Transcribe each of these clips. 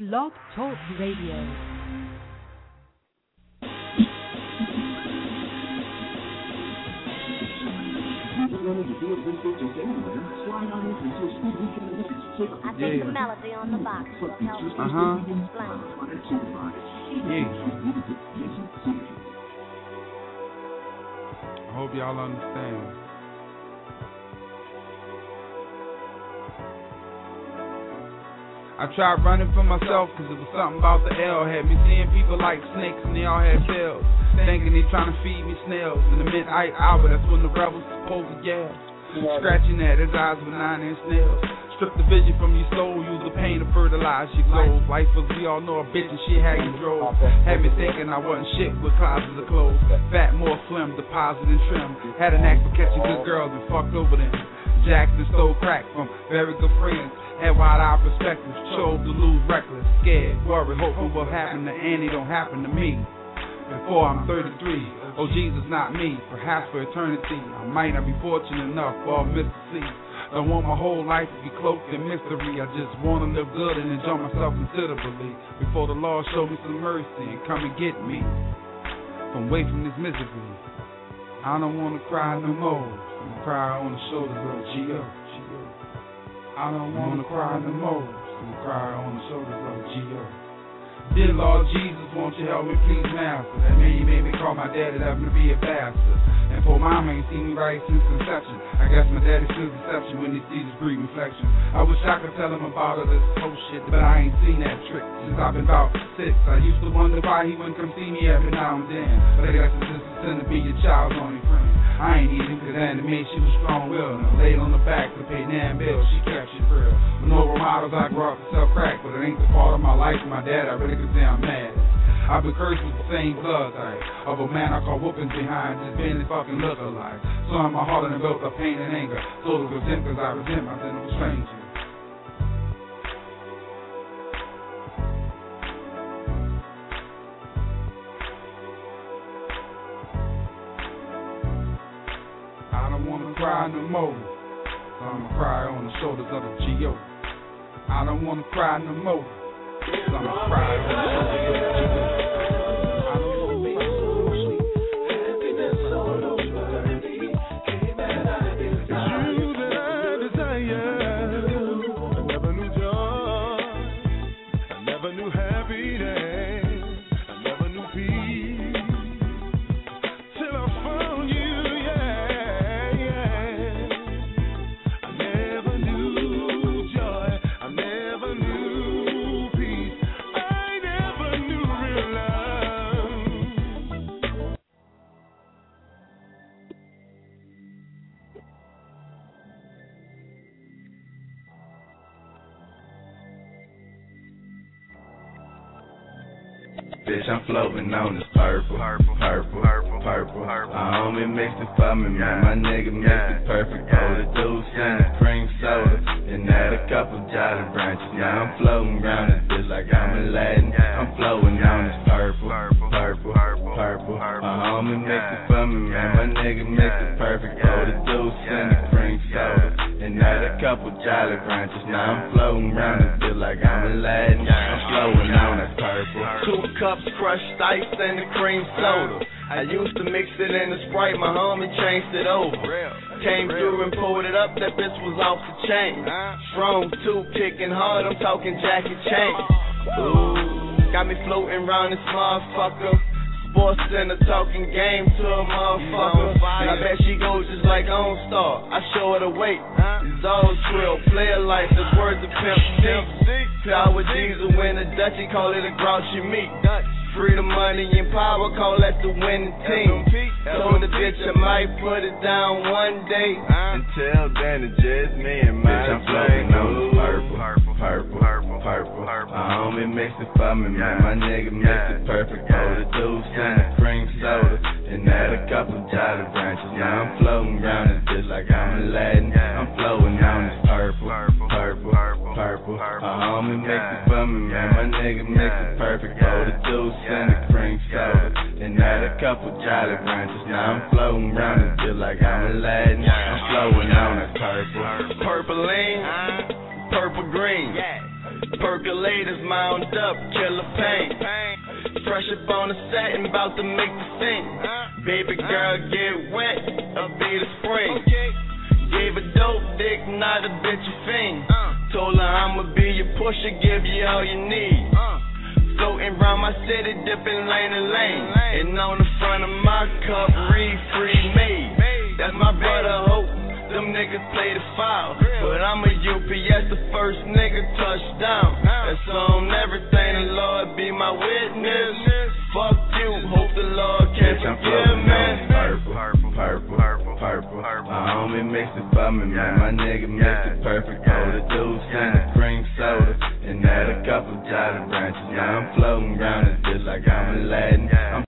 Blog Talk Radio. I think the melody on the box will help you explain. I hope y'all understand. I tried running for myself cause it was something about the L. Had me seeing people like snakes and they all had tails. Thinking they trying to feed me snails. In the midnight hour, that's when the rebels supposed to yell. Scratching at his eyes with 9-inch nails. Strip the vision from your soul, use the pain to fertilize your globe. Life was, we all know, a bitch and shit had you drove. Had me thinking I wasn't shit with closets of clothes. Fat, more phlegm, deposit and trim. Had an knack for catching good girls and fucked over them. Jacked and stole crack from very good friends. Had wide-eyed perspectives, chose to lose reckless, scared, worried, hoping what happened to Annie don't happen to me. Before I'm 33, oh Jesus, not me, perhaps for eternity. I might not be fortunate enough for a Mr. C. Don't want my whole life to be cloaked in mystery. I just want to live good and enjoy myself considerably. Before the Lord show me some mercy and come and get me from away from this misery. I don't want to cry no more. I'm cry on the shoulders of a G.O. I don't want to cry no more. I'm cry on the shoulders of a G.O. Dear Lord Jesus, won't you help me please, master? That man you made me call my daddy, left me to be a bastard. And poor mama ain't seen me right since conception. I guess my daddy feels deception when he sees his brief reflection. I wish I could tell him about all this whole shit, but I ain't seen that trick since I've been about 6. I used to wonder why he wouldn't come see me every now and then. But I guess it's just a sin to be your child's only friend. I ain't even cause Annie made she was strong-willed. And I laid on the back to pay Nan bills, she kept shit real. With no role models, I grew up to sell crack, but it ain't the fault of my life and my dad. I really could say I'm mad. I've been cursed with the same blood type of a man I call whoopings behind, just being his fucking look-alike. So in my heart and built up pain and anger, so to resent cause I resent my sin of a stranger. I don't wanna cry no more, so I'ma cry on the shoulders of a G.O. I don't wanna cry no more, so I'ma cry on the shoulders of a G.O. Bitch, I'm floating on this purple. My homie mixed it for me, man. My nigga mixed it perfect. Pour the deuce in the cream soda, and add a couple Jolly Branches. Now I'm floating around this bitch like I'm Aladdin. I'm floating on this purple. My homie mixed it for me, man. My nigga mixed it perfect. Pour the deuce in the cream soda, and add a couple Jolly Branches. Now I'm floating around this bitch like I'm Aladdin. I'm floating on that purple. 2 cups crushed ice and the cream soda. I used to mix it in the Sprite, my homie changed it over. Came through and pulled it up, that bitch was off the chain. Strong 2, kicking hard, I'm talking Jackie Chan. Ooh, got me floating around this motherfucker. Sports Center talking game to a motherfucker. And I bet she goes just like OnStar. I show her the weight. It's all trill, player life, that's words of Pimp C. Power Diesel win a Dutchie, call it a grouchy meat. Freedom, money, and power, call that the winning team. Told the bitch I might put it down one day. Until then, it's just me and my bitch, I'm floating on this purple. My homie mixed it for me, man. My nigga mixed it perfect. Pour the deuce in the cream soda, and add a couple Jolly Branches. Now I'm floating around this bitch like I'm Aladdin. I'm floating on this purple. My homie mixed it for me, man. My nigga mixed it perfect. Pour the deuce in the cream soda, and add a couple Jolly Branches. Now I'm floating around this bitch like I'm Aladdin. I'm floating on that purple. Purple lean, purple green. Percolators mound up, killer pain. Fresh up on the satin, bout to make the scene. Baby girl get wet, I'll be the spring. Gave a dope dick, not a bitch a fiend. Told her I'ma be your pusher, give you all you need. Floating round my city, dipping lane to lane. And on the front of my cup, read free me. That's my brother Hope. Them niggas play the foul, but I'm a UPS, the first nigga touchdown. That's on everything, the Lord be my witness. Fuck you, hope the Lord can forgive me. Purple. My homie mixed it for me, man. My nigga mixed it perfect. Hold the deuce and the cream soda, and add a couple Jolly Ranchers. Now I'm floating around it just like I'm Aladdin.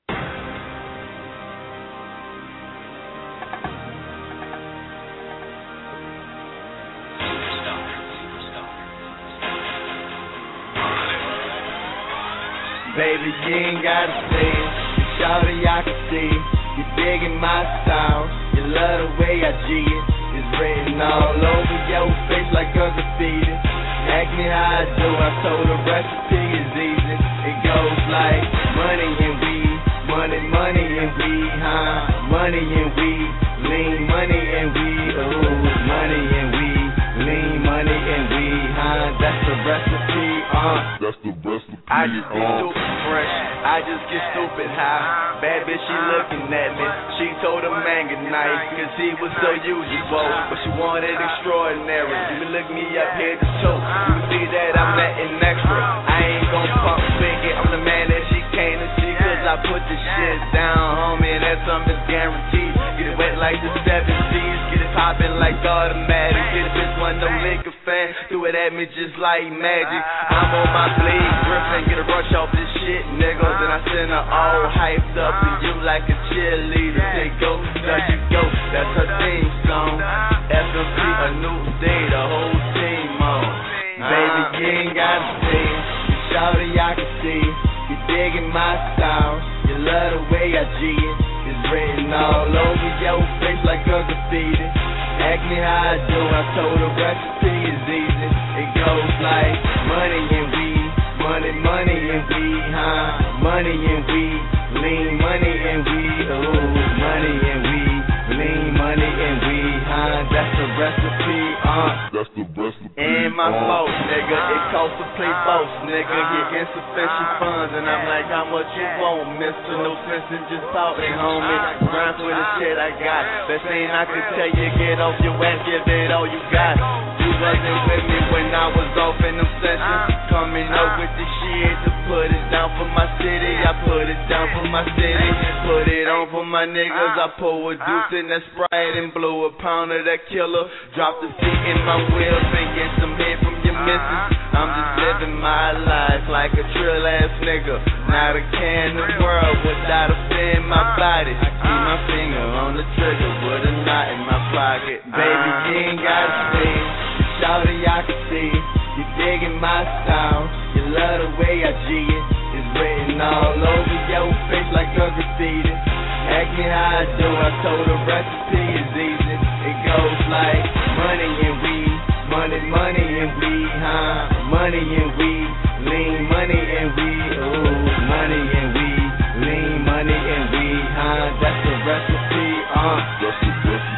Baby, you ain't gotta say it. Shawty, I can see it. You digging my style. You love the way I G it. It's written all over your face like a graffiti. Ask me how I do. I told the recipe is easy. It goes like money and weed, money and weed, huh? Money and weed, lean money and weed, ooh, money and weed, lean money and weed, huh? That's the recipe, That's the recipe. I just get stupid fresh, I just get stupid high. Bad bitch, she looking at me. She told a man good night, cause he was so usual. But she wanted extraordinary. You can look me up head to toe. You can see that I'm letting extra. I ain't gon' pump figure, I'm the man that she came to see. Cause I put the shit down, homie, and that's something guaranteed. Get it wet like the 70s, get it poppin' like automatic. Get it bitch one no liquor fan, do it at me just like magic. I'm on my blade, grippin', get a rush off this shit, nigga. Then I send her all hyped up to you like a cheerleader. Say go, there you go, that's her theme song. SMP, a new day, the whole team on. Baby, you ain't gotta see it. Shawty, I can see it. You digging my style. You love the way I G it. It's written all over your face like a graffiti. Ask me how I do. I told the recipe is easy. It goes like money and weed, money and weed, huh? Money and weed, lean money and weed, ooh, money and weed, lean money and weed, huh? That's the recipe, That's the recipe. Ain't my fault, nigga. It costs to play boss, nigga. Get insufficient funds, and I'm like, how much you want, mister? No sense in just talking, homie. Grind for the shit I got. Best thing I could tell you, get off your ass, give it all you got. You wasn't with me when I was off in them sessions. Coming up with the shit to put it down for my city. I put it down for my city. Put it on for my niggas. I pour a deuce in that Sprite and blow a pound of that killer. Drop the seat in my wheels and get some head from your missus. I'm just living my life like a trill ass nigga. Not a care in the world without a fear in my body. Keep my finger on the trigger with a knot in my pocket. Baby, you ain't gotta see. Shawty, I can see. You digging my style. You love the way I G it. It's written all over your face like a graffiti. Ask me how I do. I told the recipe is easy. It goes like money and weed, money and weed, huh? Money and weed, lean money and weed, ooh, money and weed, lean money and weed, huh? That's the recipe, That's the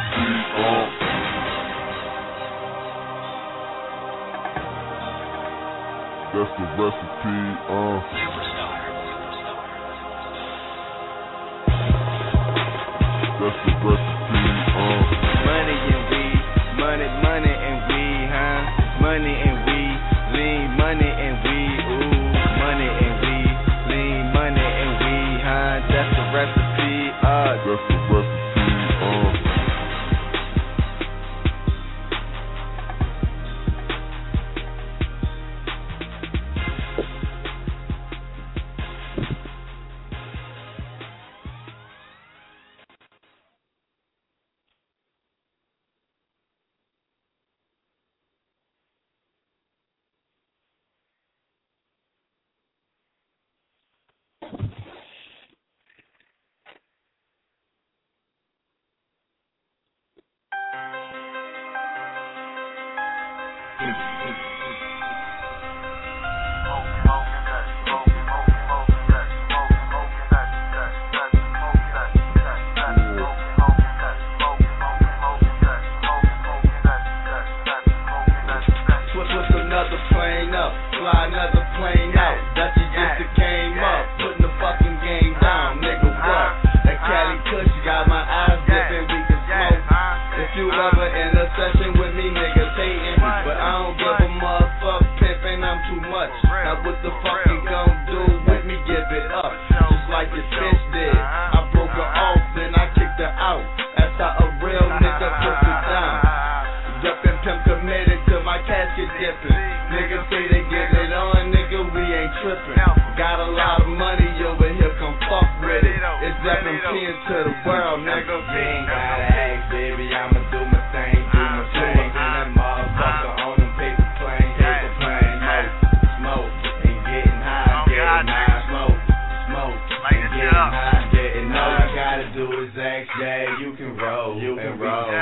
recipe, That's the recipe, Superstar. That's the recipe, Money and weed, money and weed, huh? Money and weed, lean money and weed, ooh, money and weed, lean money and weed, huh? That's the recipe, That's the recipe, another plane out. Dutchy just came up, putting the fucking game down. Nigga, what? That Cali Kush got my eyes dipping, we can smoke. If you ever in a session with me, niggas hating, but I don't give a motherfucker pimping, I'm too much. Now what the fuck you gon' do with me? Give it up, just like your bitch did. I broke her off, then I kicked her out. That's how a real nigga puts it down. Dumpin' pimp committed to my casket dipping. Niggas say they get it on, nigga, we ain't trippin'. Got a lot of money over here, come fuck with it. It's FMP into the world, nigga. You ain't gotta ask, baby, I'ma do my thing, do my thing. And that motherfucker on them paper plane, smoke, and getting high, smoke, and getting high, getting all you gotta do is ask, yeah, you can roll, smoke, and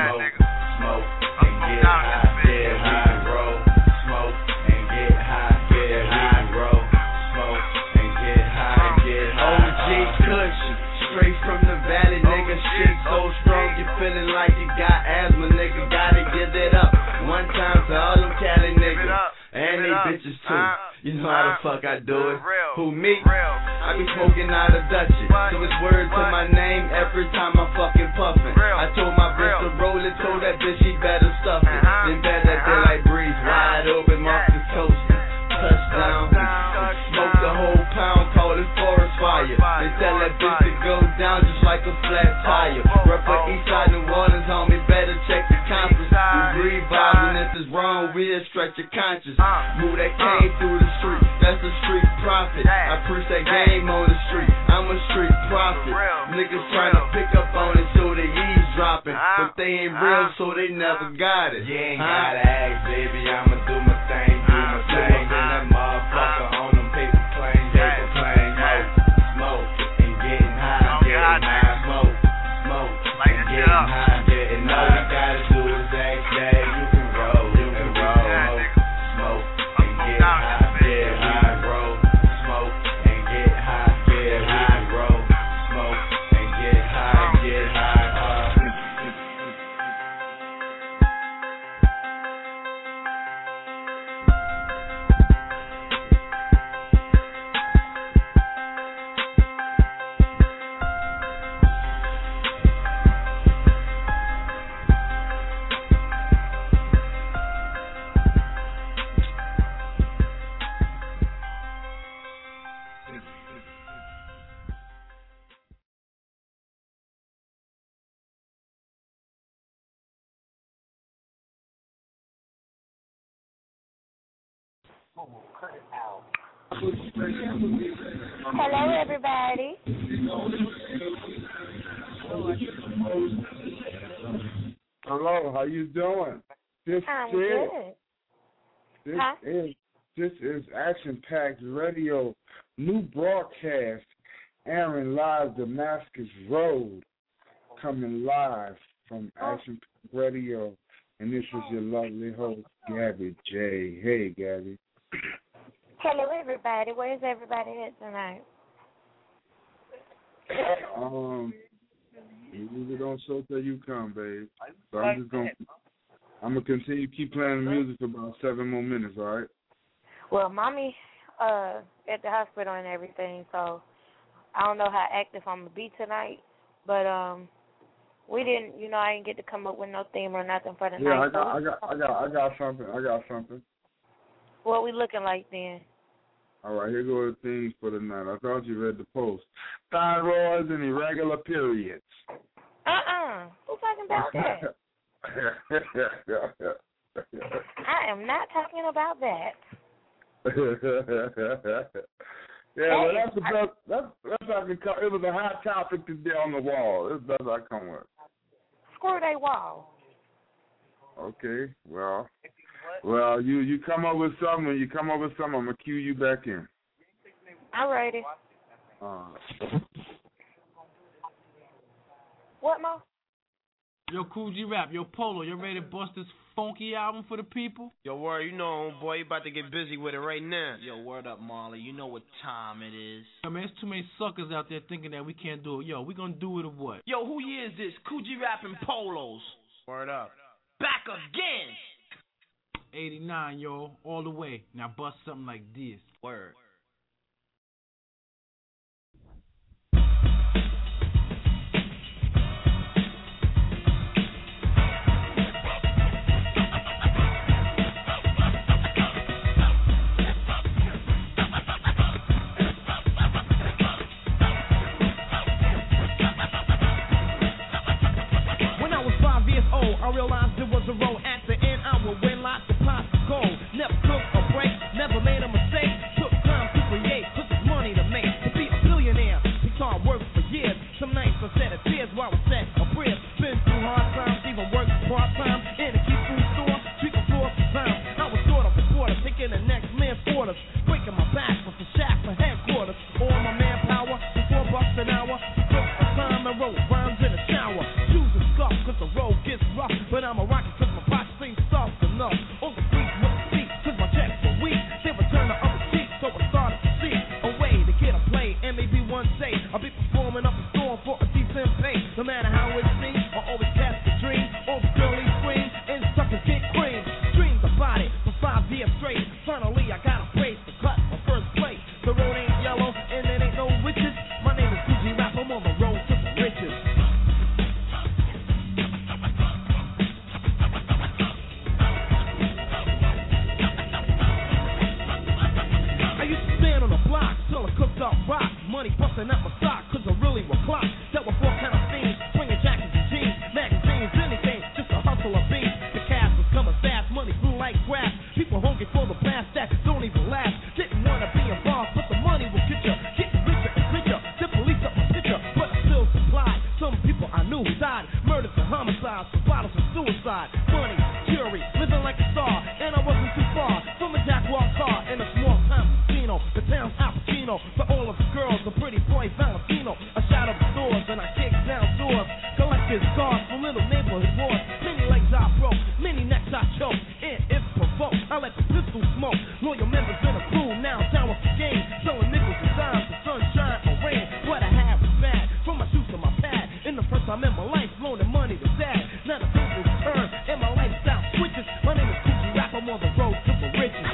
get high, yeah, we can roll, smoke, and get high, yeah, we can roll, smoke, and get high, OG Cushy, straight from the valley, nigga, shit so strong, you feeling like you got asthma, nigga, gotta give it up, one time to all them Cali niggas, and they bitches too, you know how the fuck I do it, who me? I be smoking out of Dutchie, so it's word to my name every time I fucking puffin'. I told my bitch to roll it, told that bitch she better stuff it. Then bet that they like breeze, wide open, Marcus toasting. Touchdown, smoke the whole pound, call it forest fire. They tell that bitch to go down just like a flat tire. Rep for Eastside New Orleans, homie, better check the compass. We reviving, if it's wrong, we'll stretch your conscience. Move that cane through the street, that's a street profit. I preach that game on the street, I'm a street prophet. Niggas trying to pick up on it so they eavesdropping, but they ain't real so they never got it. You ain't gotta ask, baby, I'ma do my thing, And that motherfucker on them paper planes, smoke, and getting high, smoke, and getting high, getting all you gotta do is ask, yeah, you can roll, smoke, and get high, yeah, we can roll, smoke, and get high, yeah, we can roll, smoke, and get high, Hello, everybody. Hello, how you doing? I'm good. This is Action Packed Radio, new broadcast, airing live Damascus Road, coming live from Action Packed Radio, and this is your lovely host, Gabby J. Hey, Gabby. Hello, everybody. Where's everybody at tonight? You either don't show till you come, babe. So I'm gonna continue keep playing the music for about 7 more minutes, all right? Well, Mommy at the hospital and everything, so I don't know how active I'm gonna be tonight, but we didn't, I didn't get to come up with no theme or nothing for the night. Yeah, I got something. What we looking like then? All right, here go the themes for the night. I thought you read the post. Thyroids and irregular periods. Who's talking about that? I am not talking about that. Yeah, well, that's the best. That's how I can come. It was a hot topic today on the wall. That's the best I come with. Screw they wall. Okay, well, you come up with something. When you come up with something, I'm gonna cue you back in. I'm ready. What, Mo? Yo, Cool G Rap, yo, Polo, you ready to bust this funky album for the people? Yo, word, homeboy, you about to get busy with it right now. Yo, word up, Marley, you know what time it is. Yo, man, there's too many suckers out there thinking that we can't do it. Yo, we gonna do it or what? Yo, who year is this? Cool G Rap and Polos. Word up. Back again. 89, yo, all the way. Now bust something like this. Word. I realized there was a road at the end. I would win lots of pots of gold. Never took a break, never made a mistake. Took time to create, took this money to make. To be a billionaire, takes hard work for years. Some nights I shed a tears while I set a prayer. Been through hard times, even worked part-time in a key food store, sweeping floors for pounds. I was sort of a reporter, taking the next man's orders. Breaking my back with the shaft for headquarters. All my manpower for $4 an hour. Took my time and wrote rhymes in the shower. Shoes and scuffs, cause the road gets rough. But I'm a rocket cause my pockets ain't soft enough. On the streets with the feet cause my checks were weak. They return the other cheek so I started to see a way to get a play. And maybe one day I'll be performing up a storm for a decent pay. No matter how it seems, I always cast a dream. All the girlies scream and suckers get cream. Dreams about it for 5 years straight. Finally I got a place to cut my first place. The road ain't yellow and it ain't no witches. My name is Gucci Rap, I'm on the road to the riches. Till I cooked up rock, money busting out my sock, cause I really was clocked. Dealt with 4 kind of things, bringing jackets and jeans, magazines, anything, just to hustle a beat. The cash was coming fast, money grew like grass. People hungry for the past that don't even last. Didn't wanna be involved, but the money will get you. Getting richer and richer, the police up my picture, but I still supplied. Some people I knew died, murders and homicides, bottles and suicide. Money, jury, living like a star, and I wasn't too far from a Jaguar car in a small town casino. The town's Al Pacino. For all of the girls, the pretty boy Valentino. I shot up stores and I kicked down doors. Collected scars from little neighborhood wars. Many legs I broke, many necks I choked. And if provoked, I let the pistol smoke. Loyal members in a crew, now down with the game. Selling nickels and dimes for sunshine or rain. What I had was bad, from my shoes to my pad. In the first time in my life, loaning money to dad. Now the tables turn and my lifestyle switches. My name is Gucci Rap, I'm on the road to the riches.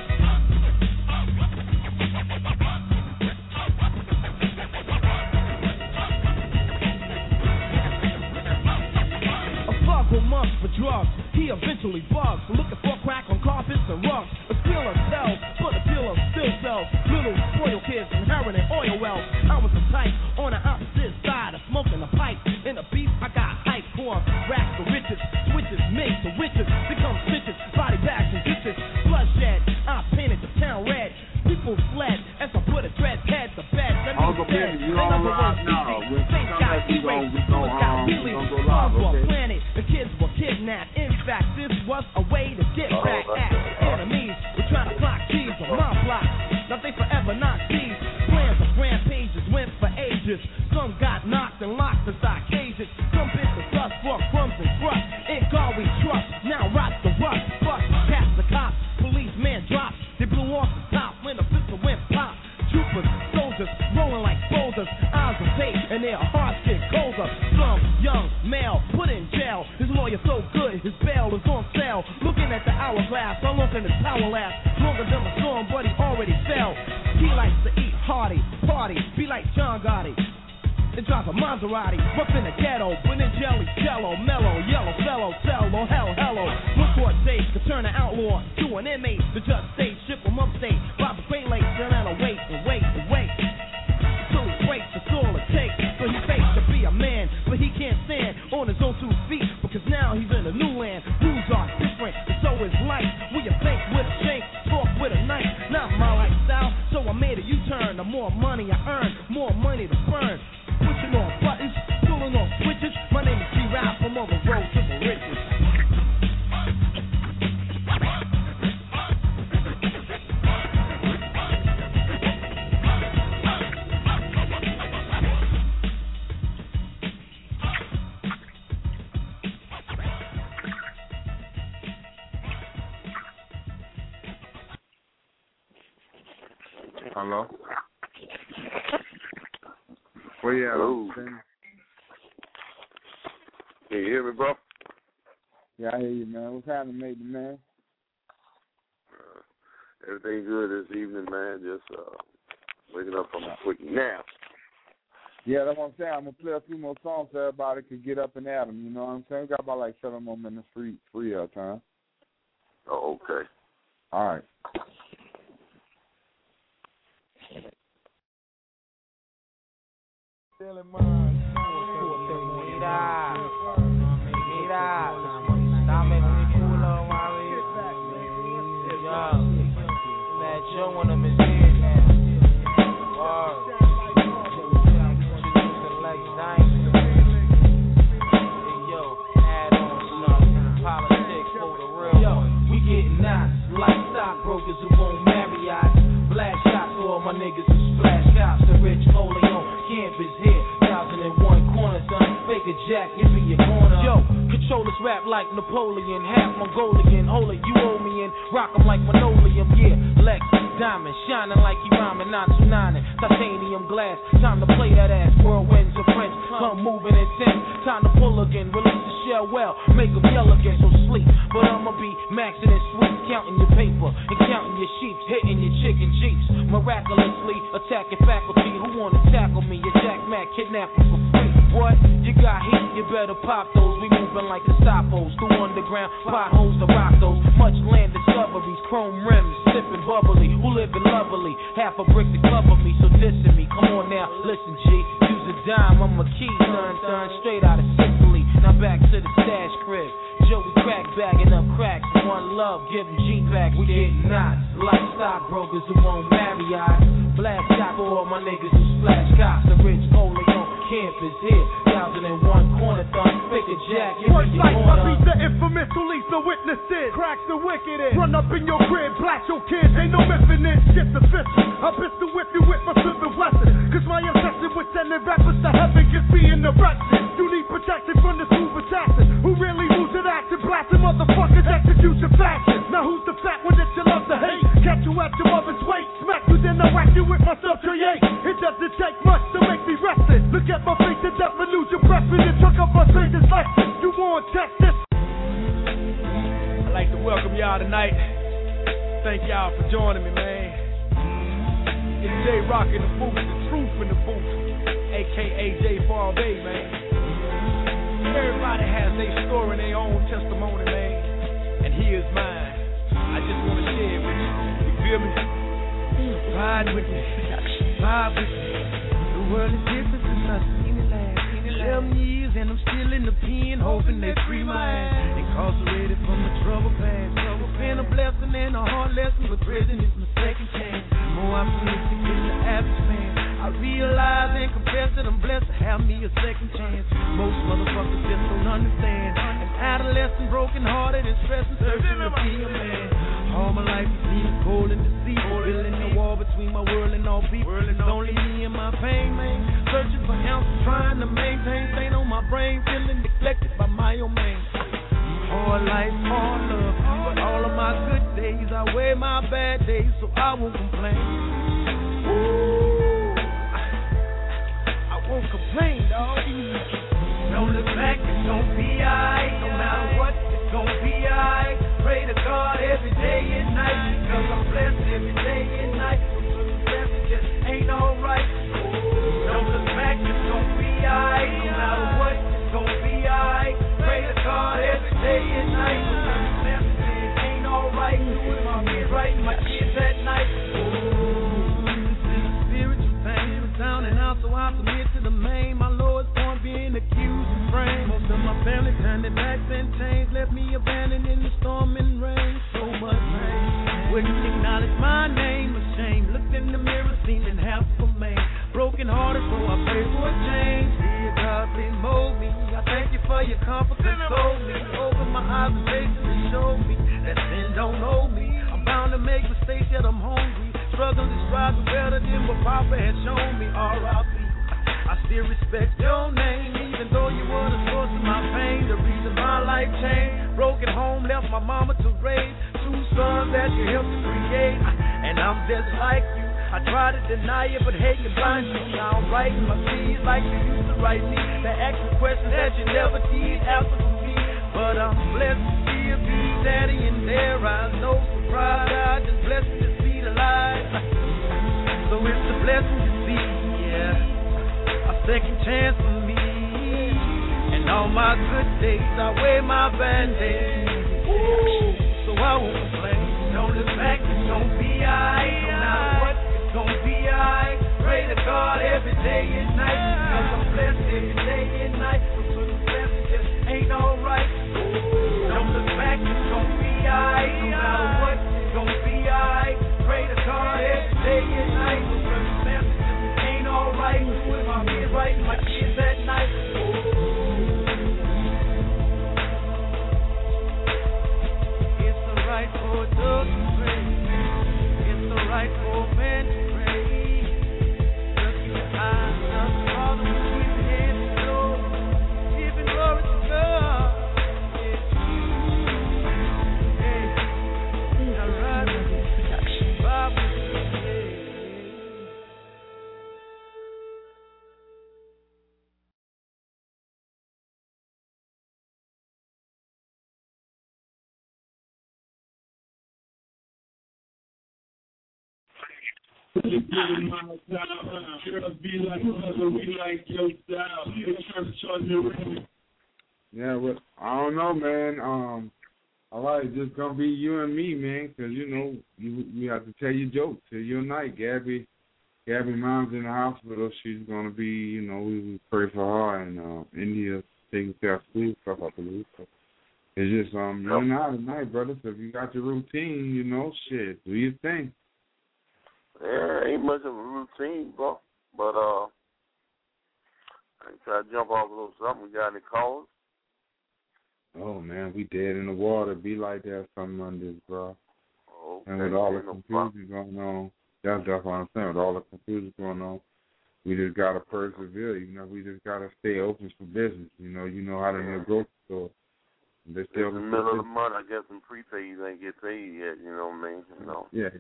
Months for drugs, he eventually bugs. Looking for crack on carpets and rugs. A stealer sells, but a dealer still sells. Little spoiled kids inheriting oil wells. I was the type on the opposite side of smoking a pipe. In the beef, I got hype corn, racks for riches, switches, mix to witches, become stitches, body bags and ditches. Bloodshed, I painted the town red. People fled as I put a dread head to bed. That means dead. In other words, face got erased, bullets got released, bombs were planted, the kids were kidnapped. In fact, this was a way to get back at enemies. We're trying to clock keys on my block. Now they forever knock these. Plans of rampages went for ages. Some got knocked and locked inside cages. Some bit the dust for crumbs and crust. In God we trust, now rot the rust. Fuck, cast the cops, policeman dropped. They blew off the top when the pistol went pop. Troopers, soldiers, rolling like boulders. Eyes of tape and their hearts get colder. Some young male put in jail. His lawyer so good, his bail is on sale. Looking at the hourglass, how long can his power last? Longer than a storm, but he already fell. He likes to eat hearty, party, be like John Gotti. It drives a Maserati, rough in the ghetto, but in jelly, jello, mellow, yellow, fellow, cello, hell, hello. One court date to turn an outlaw to an inmate. The judge states, ship him upstate, rob a crate late, turn out and wait and wait and wait. Till he breaks, that's all it takes. So he fakes to be a man, but he can't stand on his own 2 feet, because now he's in a new land. Rules are different, and so is life. We think with a shank, talk with a knife. Not my lifestyle, so I made a U-turn. The more money I earn, more money to burn. Pushing on buttons, pulling on switches. My name is G-Rap, I'm on the road to the riches. Hello? Where you at? Can you hear me, bro? Yeah, I hear you, man. What's happening, mate, man? Everything good this evening, man. Just waking up from a quick nap. Yeah, that's what I'm saying. I'm going to play a few more songs so everybody can get up and at them. You know what I'm saying? We got about like 7 more minutes free time. Oh, okay. All right. Joe on them is here now. Word. Introducing Lex Dynasty. Hey, yo, add on some politics for the real one. We getting knots like stockbrokers who won't marry us. Black shots for all my niggas who splash cops. The rich Ole on campus here. 1001 corner, son. Fake a jack, give me your corner. Yo, control this rap like Napoleon. Half Mongolian. Hold it, you owe me in. Rock 'em like linoleum, yeah. Lex Diamond, shining like he rhyming, not too nining. Titanium glass, time to play that ass. Whirlwinds of French, come moving intense. Time to pull again, release the shell well, make them yell again, so sleep. But I'ma be maxing and sweets, counting your paper and counting your sheeps, hitting your chicken jeeps. Miraculously attacking faculty who wanna tackle me. A Jack Mac kidnapping for free. What? You got heat, you better pop those. We moving like the Stoppos, through underground potholes to rock those. Much land discoveries, chrome rims, sipping bubbly. Who living lovely? Half a brick to cover me, so dissing me. Come on now, listen, G. Use a dime, I'm a key, son, straight out of Sicily. Now back to the stash crib. Joey crack bagging up cracks. One love, give them G-packs. We getting knots like stockbrokers who won't marry us. Black shot for all my niggas who splash cops. The rich Ole on campus here. 1001 corner thumb, pick a jack, give me your corner. I beat the infamous who leads the witnesses. Cracks the wicked in. Run up in your crib, blast your kids. Ain't no missing it. Shit's official. I pistol whip you with my Smith & Wesson. Cause my obsession with sending rappers to heaven gets me in the direction. You need protection from the smooth assassin who really moves at action. Blasting motherfuckers, execution fashion. Now who's the fat one that you love to hate? Catch you at your mother's weight. Smack you, then I whack you with my sub-38. It doesn't take much to make me restless. Look at my face and never lose your breath. And the truck up my straight is Lexus. You want test this? I'd like to welcome y'all tonight. Thank y'all for joining me, man. It's J Rock in the booth, the truth in the booth, aka J Farvey, man. Everybody has their story and their own testimony, man. And here's mine. I just want to share it with you. You feel me? Ride with me. Vibe with me. The world is different since I seen it last. 11 years and I'm still in the pen, hoping they free my ass. Incarcerated from a trouble past. It's been a blessing and a hard lesson, but prison is my second chance. More optimistic than the average man. I realize and confess that I'm blessed to have me a second chance. Most motherfuckers just don't understand. An adolescent, broken hearted and stressing, searching to be a man. All my life is being cold and deceitful, building the wall between my world and all people. It's only me and my pain, man. Searching for answers, trying to maintain. Stain on my brain, feeling neglected by my own man. Hard life, hard love, but all of my good days outweigh my bad days, so I won't complain. Ooh, I won't complain, dog. Don't look back, it's gonna be alright. No matter what, it's gonna be alright. Pray to God every day and night, because I'm blessed every day and night. It just ain't alright. Don't look back, it's gonna be alright. No matter what, it's gonna be alright. Pray to God every day and night. It ain't alright. Doing my kids right, my kids at night. This is a spiritual thing. I'm down and out, so I submit to the main. My lowest point being accused and framed. Most of my family turned their backs and changed, left me abandoned in the storm and rain. So much pain. Wouldn't acknowledge my name, ashamed. Looked in the mirror, seeming half a man. Broken hearted, so I pray for a change. Dear God, please mold me. I thank you for your comfort, console me. Open my eyes and patiently show me that sin don't hold me. I'm bound to make mistakes, yet I'm hungry. Struggle to strive to better than what Papa had shown me. R.I.P. I still respect your name, even though you were the source of my pain. The reason my life changed. Broken home, left my mama to raise 2 sons that you helped to create. And I'm just like you. I try to deny it, but hey, you blind me. Now I'm writing my C's like you used to write me. The asking questions that you never did answer for me. But I'm blessed to still be daddy in their eyes. No surprise, God just blessed me to life. So it's a blessing to see, yeah, a second chance for me. And all my good days outweigh my bad days. So I won't complain. Don't look back, it's gonna be alright. No matter what, it's gonna be alright. Pray to God every day and night, because I'm blessed every day and night. But certain blessings just ain't alright. Don't look back, it's gonna be alright. No matter what, it's gonna be alright. Pray to God every day and night. But certain blessings just ain't alright. With my kids right, my kids at night. It's alright for a dog to pray. It's alright for a man to pray. Yeah, well, I don't know, man. All right, it's just gonna be you and me, man, because you know you have to tell your jokes. Till your night, Gabby mom's in the hospital. She's gonna be, you know, we pray for her, and India taking care of school stuff, I believe. So it's just you and I tonight, brother. So if you got your routine, you know, shit, do your thing. Yeah, ain't much of a routine, bro. But I try to jump off a little something. We got any calls? Oh man, we dead in the water. Be like that some Mondays, bro. Okay, and with all the confusion going on, that's what I'm saying. With all the confusion going on, we just gotta persevere. You know, we just gotta stay open for business. You know how to run a grocery store. They're still in the middle of the month. I guess some prepays ain't get paid yet. You know what I mean? You know. Yeah.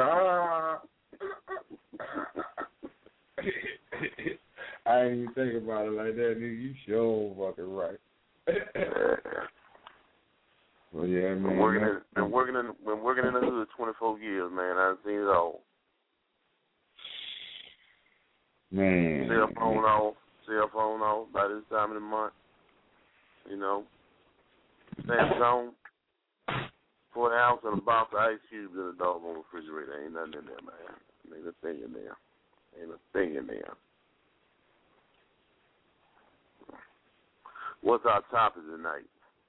I ain't even think about it like that, nigga. You sure fucking right. Well, yeah, man. Been working in the hood 24 years, man. I've seen it all. Man. Cell phone off by this time of the month. You know. Samsung, 4 ounce and a box of ice cubes in a doggone refrigerator. Ain't nothing in there, man. Ain't a thing in there. What's our topic tonight?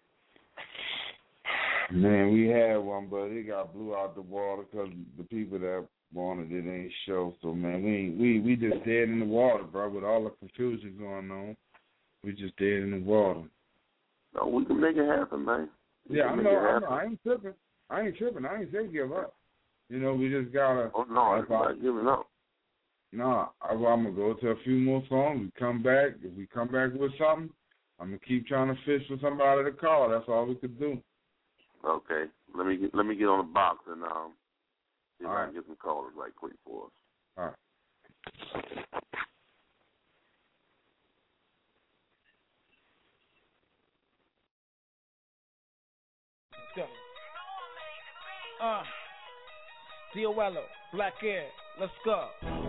Man, we had one, but it got blew out the water because the people that wanted it ain't show. So, man, we just dead in the water, bro, with all the confusion going on. We just dead in the water. No, we can make it happen, man. Yeah, I know. I ain't tripping. I ain't saying give up. You know, we just gotta. Oh no, I'm not giving up. No, I'm gonna go to a few more songs. We come back. If we come back with something, I'm gonna keep trying to fish for somebody to call. That's all we could do. Okay, let me get on the box and see if all I right. can get some callers right quick for us. All right. Let's go. Diowello, Black Air, let's go.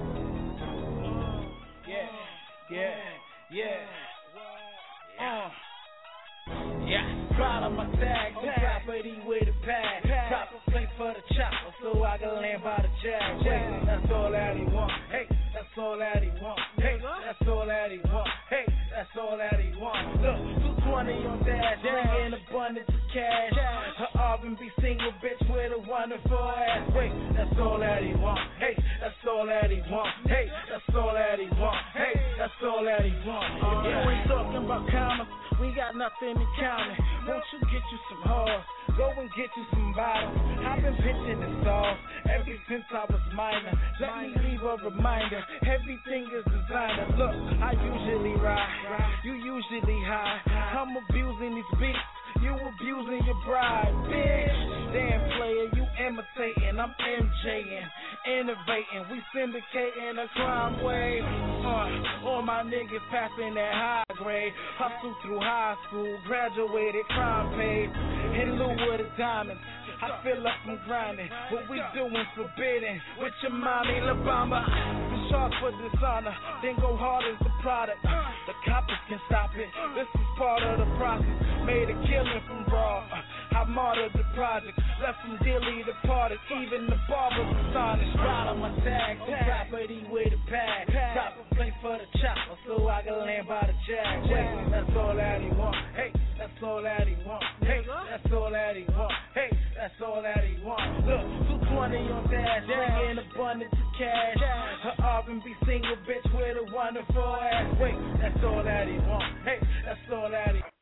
Proud of my tag, on property with a pad. Proper place for the chopper, so I can land by the jag. Wait, that's all that he want. Hey, that's all that he want. Hey, that's all that he want. Hey, that's all that he want. Look, 220 on dash, bringing abundance of cash. Her R&B single bitch with a wonderful ass. Wait, that's all that he want. Hey, that's all that he want. Hey, that's all that he want. Hey, that's all that he want. You ain't talking about commas. We got nothing in common. Won't you get you some horse? Go and get you some bottles. I've been pitching the sauce ever since I was minor. Let me leave a reminder. Everything is designer. Look, I usually ride. You usually high. I'm abusing these beats. You abusing your bride, bitch. Damn player, you imitating. I'm MJing, innovating. We syndicating a crime wave. All my niggas passing that high grade. Hustle through high school, graduated crime paid. In lieu of the diamonds, I feel like I'm grinding. What we doing forbidden. With your mommy, La Bamba. The shark for dishonor. Then go hard as the product. The coppers can stop it. This is part of the process. Made a killing from raw. I martyred the project. Left from dearly departed. Even the barbers astonished. Ride on my tag. The property with a bag. Drop a plate for the chopper. So I can land by the jag. That's all that he want. Hey, that's all that he want. Hey, that's all that he want. Hey, that's all that he want. Look, 220 on dash. Bringing abundance of cash. Her R&B single bitch with a wonderful ass. Wait, that's all that he want. Hey, that's all that he want.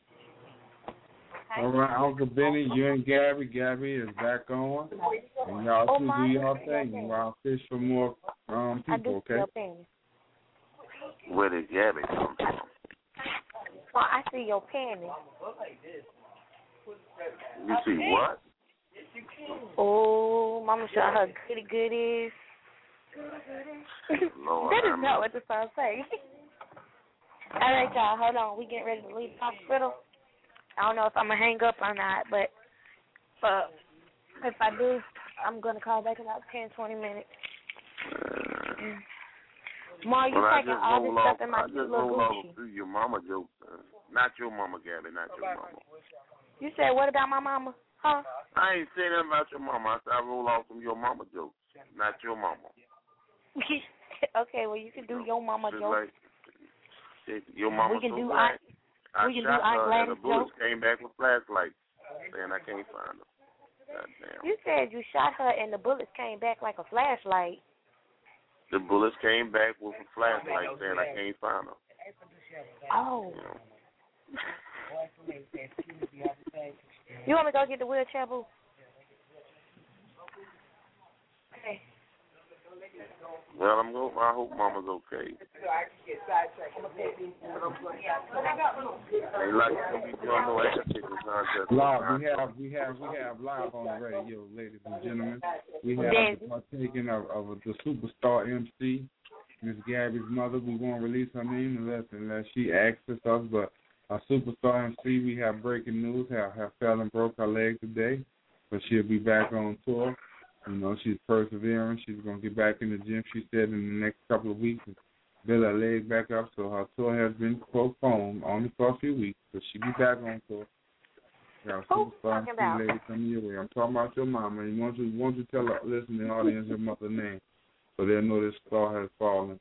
All right, Uncle Benny, you and Gabby is back on. And y'all two do y'all thing. And I'll fish for more people, okay? Where did Gabby come from? Oh, I see your panties. You see what? Oh, Mama showing her goody goodies. Lord, that is not what the song say. All right, y'all, hold on. We getting ready to leave the hospital. I don't know if I'm going to hang up or not, but if I do, I'm going to call back in about 10, 20 minutes. Ma, you taking all this stuff in my cute little Gucci. Through your mama joke. Not your mama, Gabby, not your mama. You said what about my mama? Huh? I ain't saying nothing about your mama. I said I roll off some your mama jokes, not your mama. Okay, well, you can do your mama jokes. Like, your mama we can so do black. I we can shot do Aunt her Gladys and the bullets jokes. came back with flashlights, and I can't find them. Goddamn. You said you shot her and the bullets came back like a flashlight. The bullets came back with a flashlight, saying I can't find them. Oh. You want me to go get the wheelchair, boo? Okay. Well, I hope Mama's okay. Ain't like to be doing no ass kicking contest. Live, we have live on the radio, ladies and gentlemen. We have the partaking of the superstar MC, Miss Gabby's mother. We won't release her name unless she asks us, but our superstar MC, we have breaking news. Have Fallon broke her leg today, but she'll be back on tour. You know, she's persevering. She's going to get back in the gym, she said, in the next couple of weeks and build her leg back up. So her tour has been postponed only for a few weeks, but she'll be back on tour. Got a superstar MC lady coming your way. I'm talking about your mama. And won't you tell the listening audience your mother's name so they'll know this star has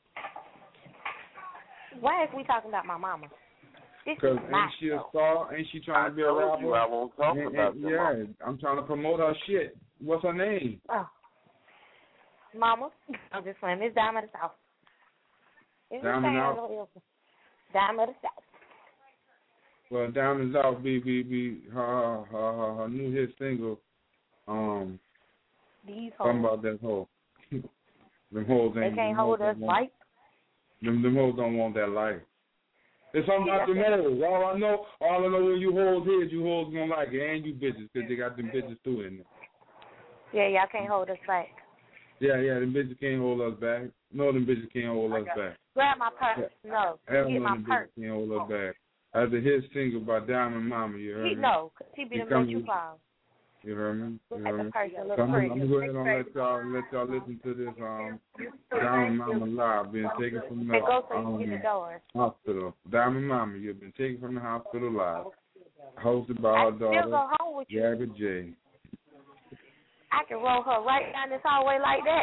fallen. Why is we talking about my mama? Because ain't she a star? Ain't she trying to be a rapper? I won't talk about that. Yeah, I'm trying to promote her shit. What's her name? Oh. Mama. I'm just playing. It's Diamond of the South. Diamond out? Diamond of the South. Well, Diamond South be her new hit single. These hoes. Something about that hoe. Them hoes ain't. They can't hold us light. Them hoes don't want that life. It's something about them hoes. All I know when you hoes here, you hoes gonna like it, and you bitches, because they got them bitches too in there. Yeah, y'all can't hold us back. Yeah, them bitches can't hold us back. No, them bitches can't hold us back. Grab my purse. Yeah. No, get my purse. Can't hold us back. That's a hit single by Diamond Mama, you heard me? No, because he be the make you proud. You heard me? I'm going to go ahead and let y'all listen to this Diamond Mama live, being taken from the hospital. Diamond Mama, you've been taken from the hospital live. Hosted by our daughter, Gabby J. I can roll her right down this hallway like that.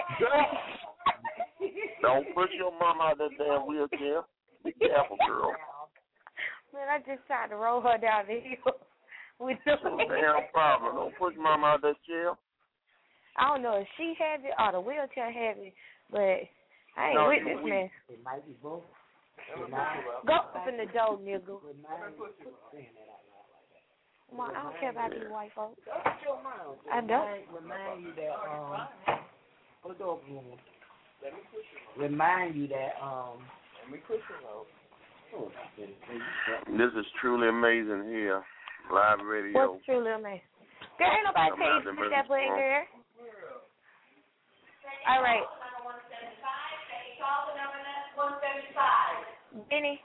Don't push your mama out of that damn wheelchair. Be careful, girl. Man, I just tried to roll her down the hill. With the damn problem. Don't push mama out of that chair. I don't know if she has it or the wheelchair has it, but I ain't with this mess. It might be both. Go open the door, nigga. Mom, I don't care about these white folks. I don't. Remind you that hold on, room. Remind you that let me push it out. This is truly amazing here. Live radio. What's truly amazing? There ain't nobody tell you to put that button there. All right. Benny,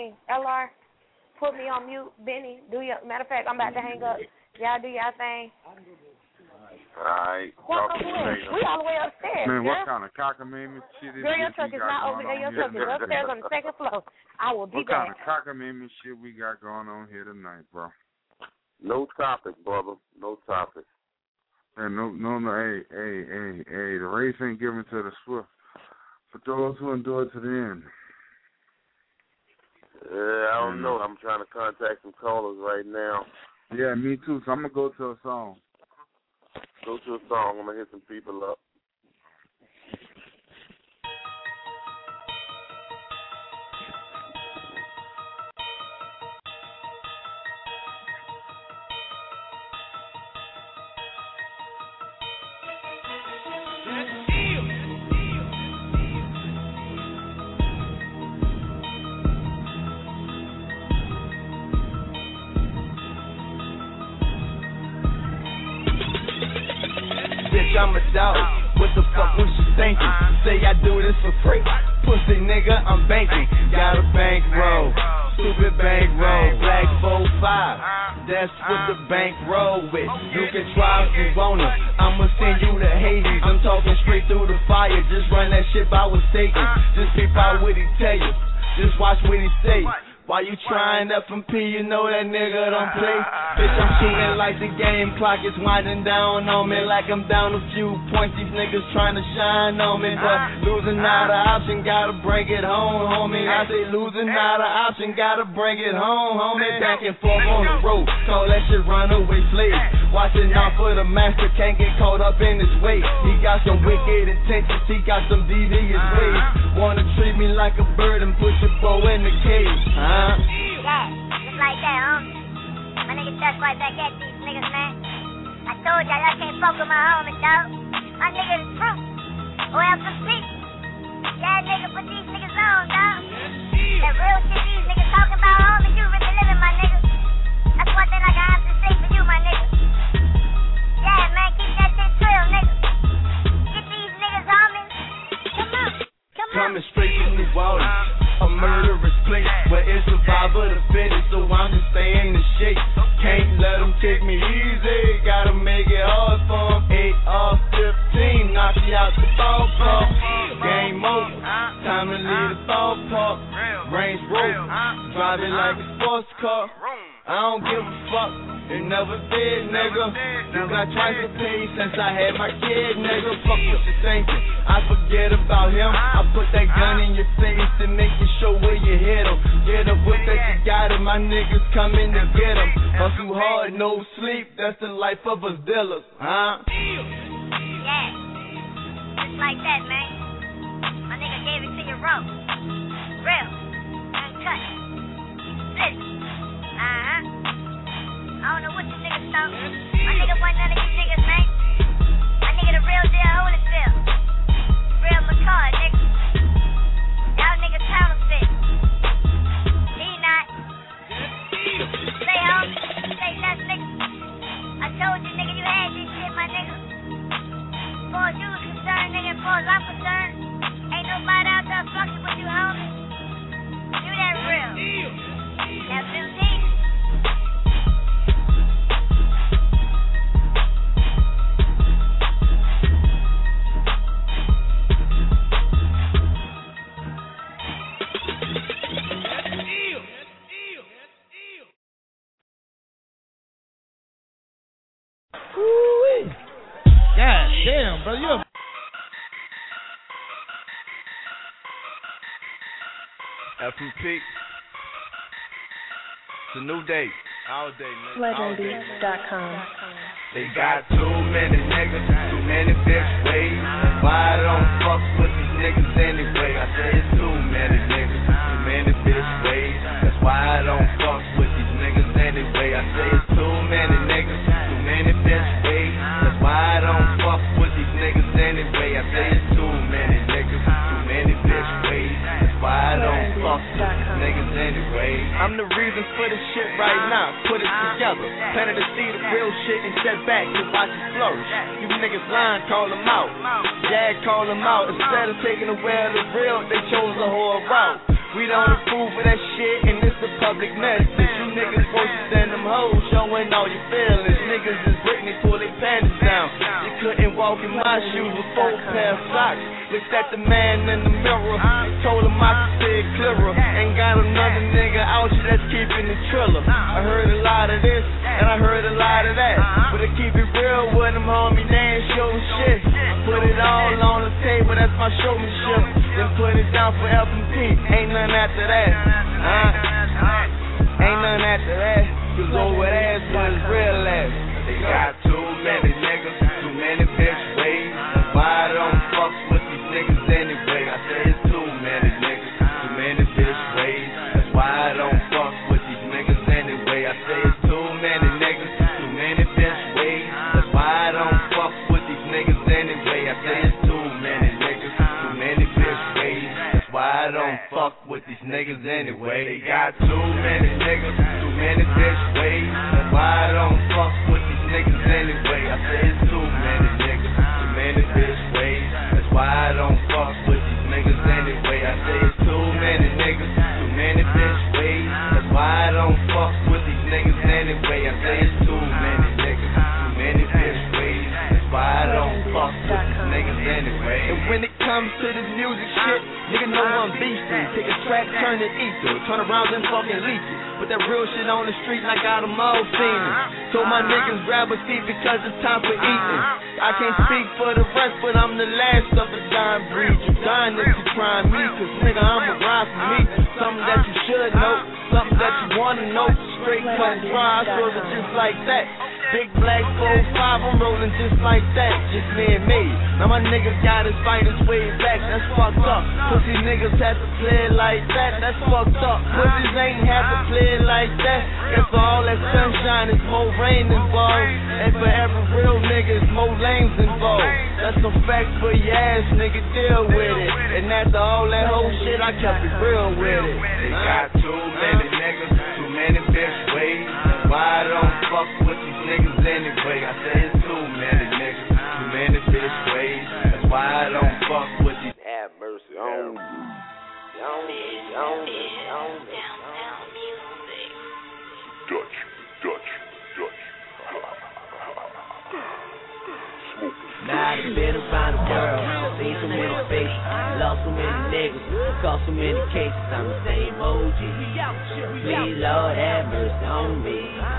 LR, put me on mute. Benny, matter of fact, I'm about to hang up. Y'all do y'all thing. Alright. Walk over there. We all the way upstairs. Man, girl. what kind of cockamamie shit is Girl, your this truck we is got not going over there. Your on truck here is upstairs on the second floor. I will be What back. kind of cockamamie shit we got going on here tonight, bro? No topic, brother. No topic. And no, hey, the race ain't given to the swift. For those who endure to the end. I don't know. I'm trying to contact some callers right now. Yeah, me too. So I'm going to go to a song. Go to a song. I'm going to hit some people up. I'm a dog. What the fuck was you thinking? Say I do this for free. Pussy nigga, I'm banking. Got a bankroll. Stupid bankroll. Black 4-5. That's what the bank roll with. You can try if you wanna. I'ma send you to Hades. I'm talking straight through the fire. Just run that shit by with Satan. Just peep out what he tell you. Just watch what he say. Why you trying F&P? You know that nigga don't play. Bitch, I'm shooting like the game clock is winding down on me. Like I'm down a few points. These niggas trying to shine on me. But losing not an option, gotta bring it home, homie. I say losing not an option, gotta bring it home, homie. Back and forth on the road, call that shit runaway slave. Watching out for the master, can't get caught up in his way. He got some wicked intentions, he got some devious ways. Wanna treat me like a bird and put your bow in the cage, Yeah, just like that, homie. My nigga just right back at these niggas, man. I told y'all can't fuck with my homie, dog. My nigga the truth. Or else some shit. Yeah, nigga, put these niggas on, dog. That real shit these niggas talking about, homie, you really living, my nigga. That's one thing I can have to say for you, my nigga. Yeah, man, keep that shit trill, nigga. Get these niggas, homie. Come on. Coming straight from New Orleans, a murderous place where it's survival the fittest, so I'm just staying in shape. Can't let them take me easy, gotta make it hard for them. 8 off 15, knock you out the ballpark. Game over, time to leave the ballpark. Range Rover, driving like a sports car. I don't give a fuck, it never did, nigga. You got twice the pay since I had my kid, nigga. Fuck what you thinking, I forget about him. I put that gun in your face to make you show where you hit him. Get a whip that you got it, my niggas coming to get him. Hustle hard, no sleep, that's the life of us dealers, huh? Yeah, just like that, man. My nigga gave it to you raw. Real, uncut. Listen. I don't know what you niggas thought. My nigga wasn't none of you niggas, man. My nigga the real deal Holyfield. Real McCoy, nigga. Y'all niggas counterfeit. He not. Stay home. Stay less, nigga. I told you, nigga, you had this shit, my nigga. As far as you was concerned, nigga, as far as I'm concerned, ain't nobody out there fucking with you, homie. You that real. That real nigga. God damn, bro, you a F&P. It's a new day. All day, man. Legendbeats.com. They got too many niggas, too many bitch ways. Why I don't fuck with these niggas anyway? I say it's too many niggas, too many bitch ways. That's why I don't fuck with these niggas anyway. I say it's too many niggas, too many bitch ways. That's why I don't fuck with these niggas anyway. I say it's too many niggas, too many bitch ways. That's why I don't fuck with these niggas anyway. I'm the reason for this shit right now. Put it together, planted to see the real shit and step back to watch it flourish. You niggas lying, call them out. Jag, call them out. Instead of taking away the real, they chose a whole route. We don't approve of that shit, and it's a public message. You niggas supposed to send them hoes, showing all your feelings. Niggas is Britney, pull their panties down. You couldn't walk in my shoes with 4 pair of socks. Looked at the man in the mirror, told him I could see it clearer. Ain't got another nigga out you that's keeping the triller. I heard a lot of this, and I heard a lot of that. But to keep it real with them, homie, they ain't show shit. Put it all on the table, that's my showmanship. Then put it down for F&P, ain't nothing after that. Ain't nothing after that. Cause over there is what is real at. They got too many niggas, too many bitch ways. Why I don't fuck with these niggas anyway? I say it's too many niggas, too many bitch ways. That's why I don't fuck with these niggas anyway. I say it's too many niggas, too many bitch ways. That's why I don't fuck with these niggas anyway. I say it's too many niggas, too many bitch ways. That's why I don't fuck with these niggas anyway. They got too many niggas, too many bitch ways. That's why I don't fuck with these niggas anyway. I say it's too many niggas, too many bitch ways. That's why I don't fuck with these niggas anyway. I say it's too many niggas, too many bitch ways. That's why I don't fuck with these niggas anyway. I say it's too many niggas, too many bitch ways. That's why I don't fuck with these niggas anyway. And when it comes to this music shit, nigga know I'm beastin'. Take a track, turn it ether, turn around and fucking leak it. Put that real shit on the street and I got them all seen it. Told my niggas grab a seat because it's time for eating. I can't speak for the rest, but I'm the last of the dying breed. You dying if you trying me, cause nigga I'm a ride for me. Something that you should know, something that you wanna know. Straight cut dry, I serve it just like that. Big black 4-5, I'm rolling just like that, just me and me. Now my niggas got his fighters way back, that's fucked up. Pussy niggas have to play it like that, that's fucked up. Pussies ain't have to play it like that. And for all that sunshine, it's more rain involved. And for every real nigga, it's more lanes involved. That's some facts for your ass, nigga, deal with it. And after all that whole shit, I kept it real with it. They got too many niggas, too many bitch ways. That's why I don't fuck with these niggas anyway. I say it's too many niggas, too many bitch ways. That's why I don't fuck with these. Have mercy on me. Dutch. Now I've been around the world, seen so many faces, lost so many niggas, caught so many cases. I'm the same OG. Please, Lord, have mercy on me.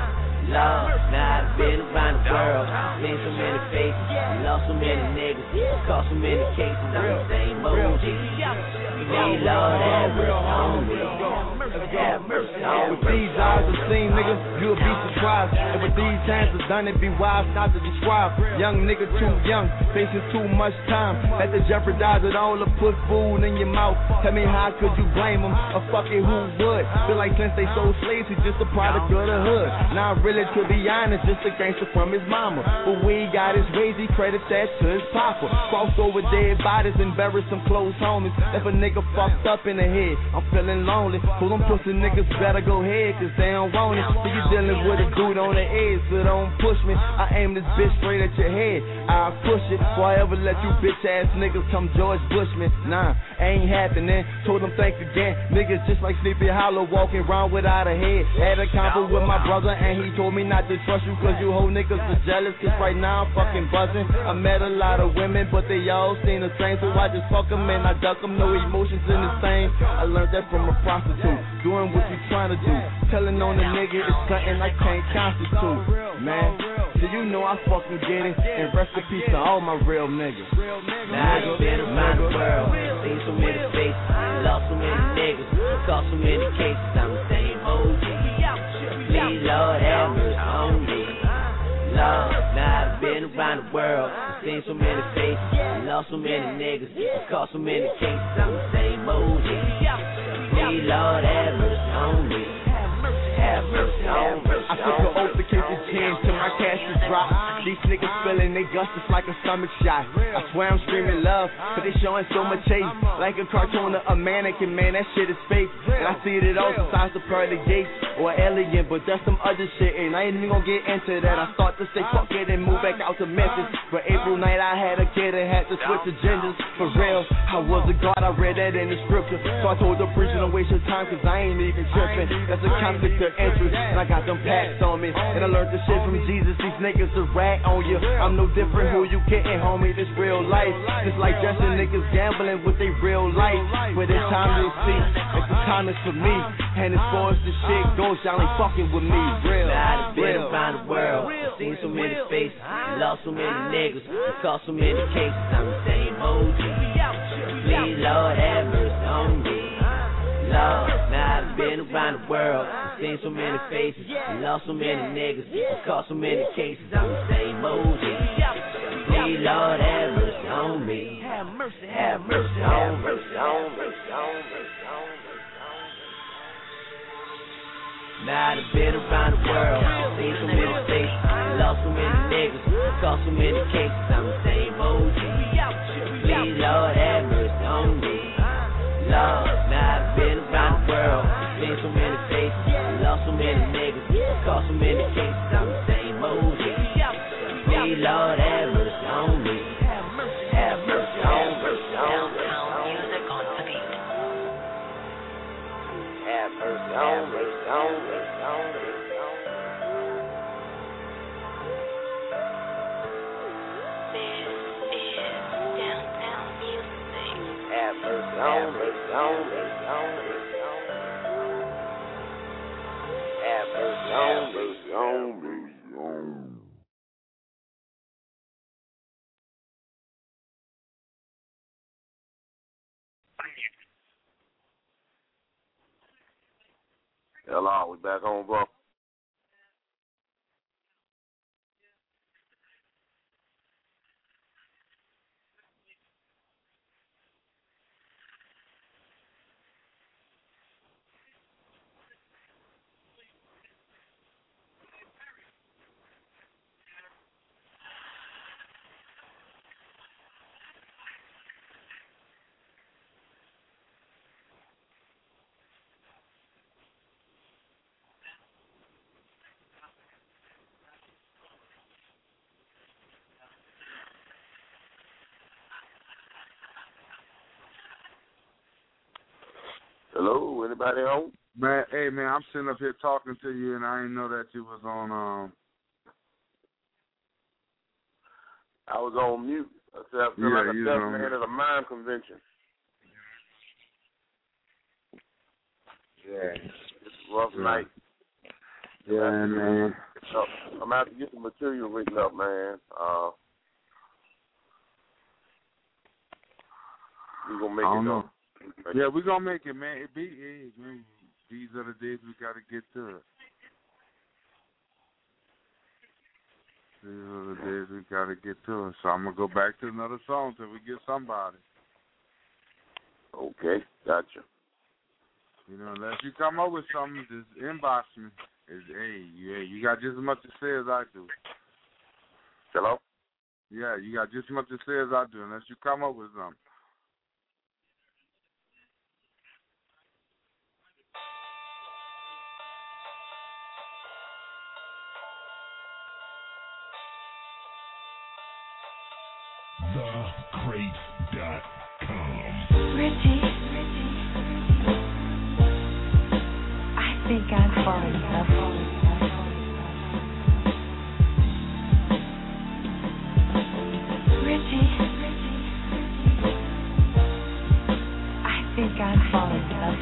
Lord, now I've been around the world, seen so many faces, lost so many niggas, caught so many cases. I'm the same OG. Please, Lord, have mercy on me. Have mercy on me. With these eyes I've seen, nigga, you'll be surprised. And with these hands I've done it, be wise not to describe. Young nigga too young, facing too much time. Had to jeopardize it all to put food in your mouth. Tell me how could you blame them? Or fuck it, who would? Feel like since they sold slaves, he's just a product of the hood. Now really, to be honest, just a gangster from his mama. But when he got his ways, he credits that to his papa. Crossed over dead bodies and buried some close homies. Left a nigga fucked up in the head. I'm feeling lonely, so them pussy niggas better go ahead, cause they don't want it. So you dealing with a dude on the edge, so don't push me. I aim this bitch straight at your head, I'll push it. Before I ever let you bitch ass niggas come George Bush me. Nah, ain't happening. Told them thanks again. Niggas just like Sleepy Hollow, walking around without a head. Had a convo with my brother and he told me not to trust you, cause you whole niggas are jealous. Cause right now I'm fucking buzzing. I met a lot of women, but they all seem the same. So I just fuck them and I duck them, no emotions in the same. I learned that from a prostitute, doing what you trying to do. Telling on the nigga is something I can't constitute, man. So you know I fucking get it. And rest in peace to all my real niggas. Now I've been around the world, seen so many faces, lost so many niggas, caught so many cases. I'm the same OG. Please, Lord, have mercy on me. Lord, now I've been around the world, seen so many faces, lost so many niggas, caught so many cases. I'm the same OG. Please, Lord, have mercy on me. Have mercy on me. I took an oath to keep the change till my cash is drop. These niggas spilling they guts just like a stomach shot. I swear I'm screaming love, but they showing so much hate. Like a cartoon of a mannequin, man, that shit is fake. And I see it all besides the pearly gates or an alien, but there's some other shit, and I ain't even gonna get into that. I start to say fuck it and move back out to Memphis. But April night I had a kid and had to switch agendas. For real, I was a god, I read that in the scripture. So I told the preacher don't waste your time, cause I ain't even tripping. That's a conflict of interest, and I got them packs on me. And I learned the shit from Jesus, these niggas are rat on you. I'm no different, who you getting, homie, this real life. It's like dressing niggas gambling with their real life. But it's time you'll see, it's the time is for me. And as far as the shit goes, y'all ain't fucking with me, real. Now I've been around the world, seen so many faces, lost so many niggas, caught so many cases. I'm the same OG. Please, Lord, have mercy on me. Lord, now I've been around the world, seen so many faces, lost so many niggas, caught so many cases. I'm the same OG. Please, Lord, have mercy on me. Have mercy, have mercy, have mercy, have mercy, have mercy. Now I've been around the world, seen so many faces, lost so many niggas, caught so many cases. I'm the same OG. Please, Lord, have mercy on me. Lord, now I've been around the world, seen so many faces, lost so many niggas, caught so many cases. I'm the same OG. Please, Lord, have mercy on me. Have mercy, have mercy, have mercy, have mercy. Music on the beat. Have mercy, have mercy, have mercy, have mercy. Have mercy, have mercy, have mercy, have mercy. Have mercy, have mercy, have mercy. Hello, we back home, bro. Hello, anybody home? Man, hey man, I'm sitting up here talking to you, and I didn't know that you was on. I was on mute. I said I feel like a deaf man at a mime convention. Yeah. It's a rough night. Yeah, man. I'm gonna have to get the material written up, man. We gonna make it though. Yeah, we're going to make it, man. These are the days we got to get to it. These are the days we got to get to it. So I'm going to go back to another song till we get somebody. Okay, gotcha. You know, unless you come up with something, just inbox me. Hey, you got just as much to say as I do. Hello? Yeah, you got just as much to say as I do, unless you come up with something. TheCrate.com. Richie, I think I'm falling in love. Richie, I think I'm falling in love.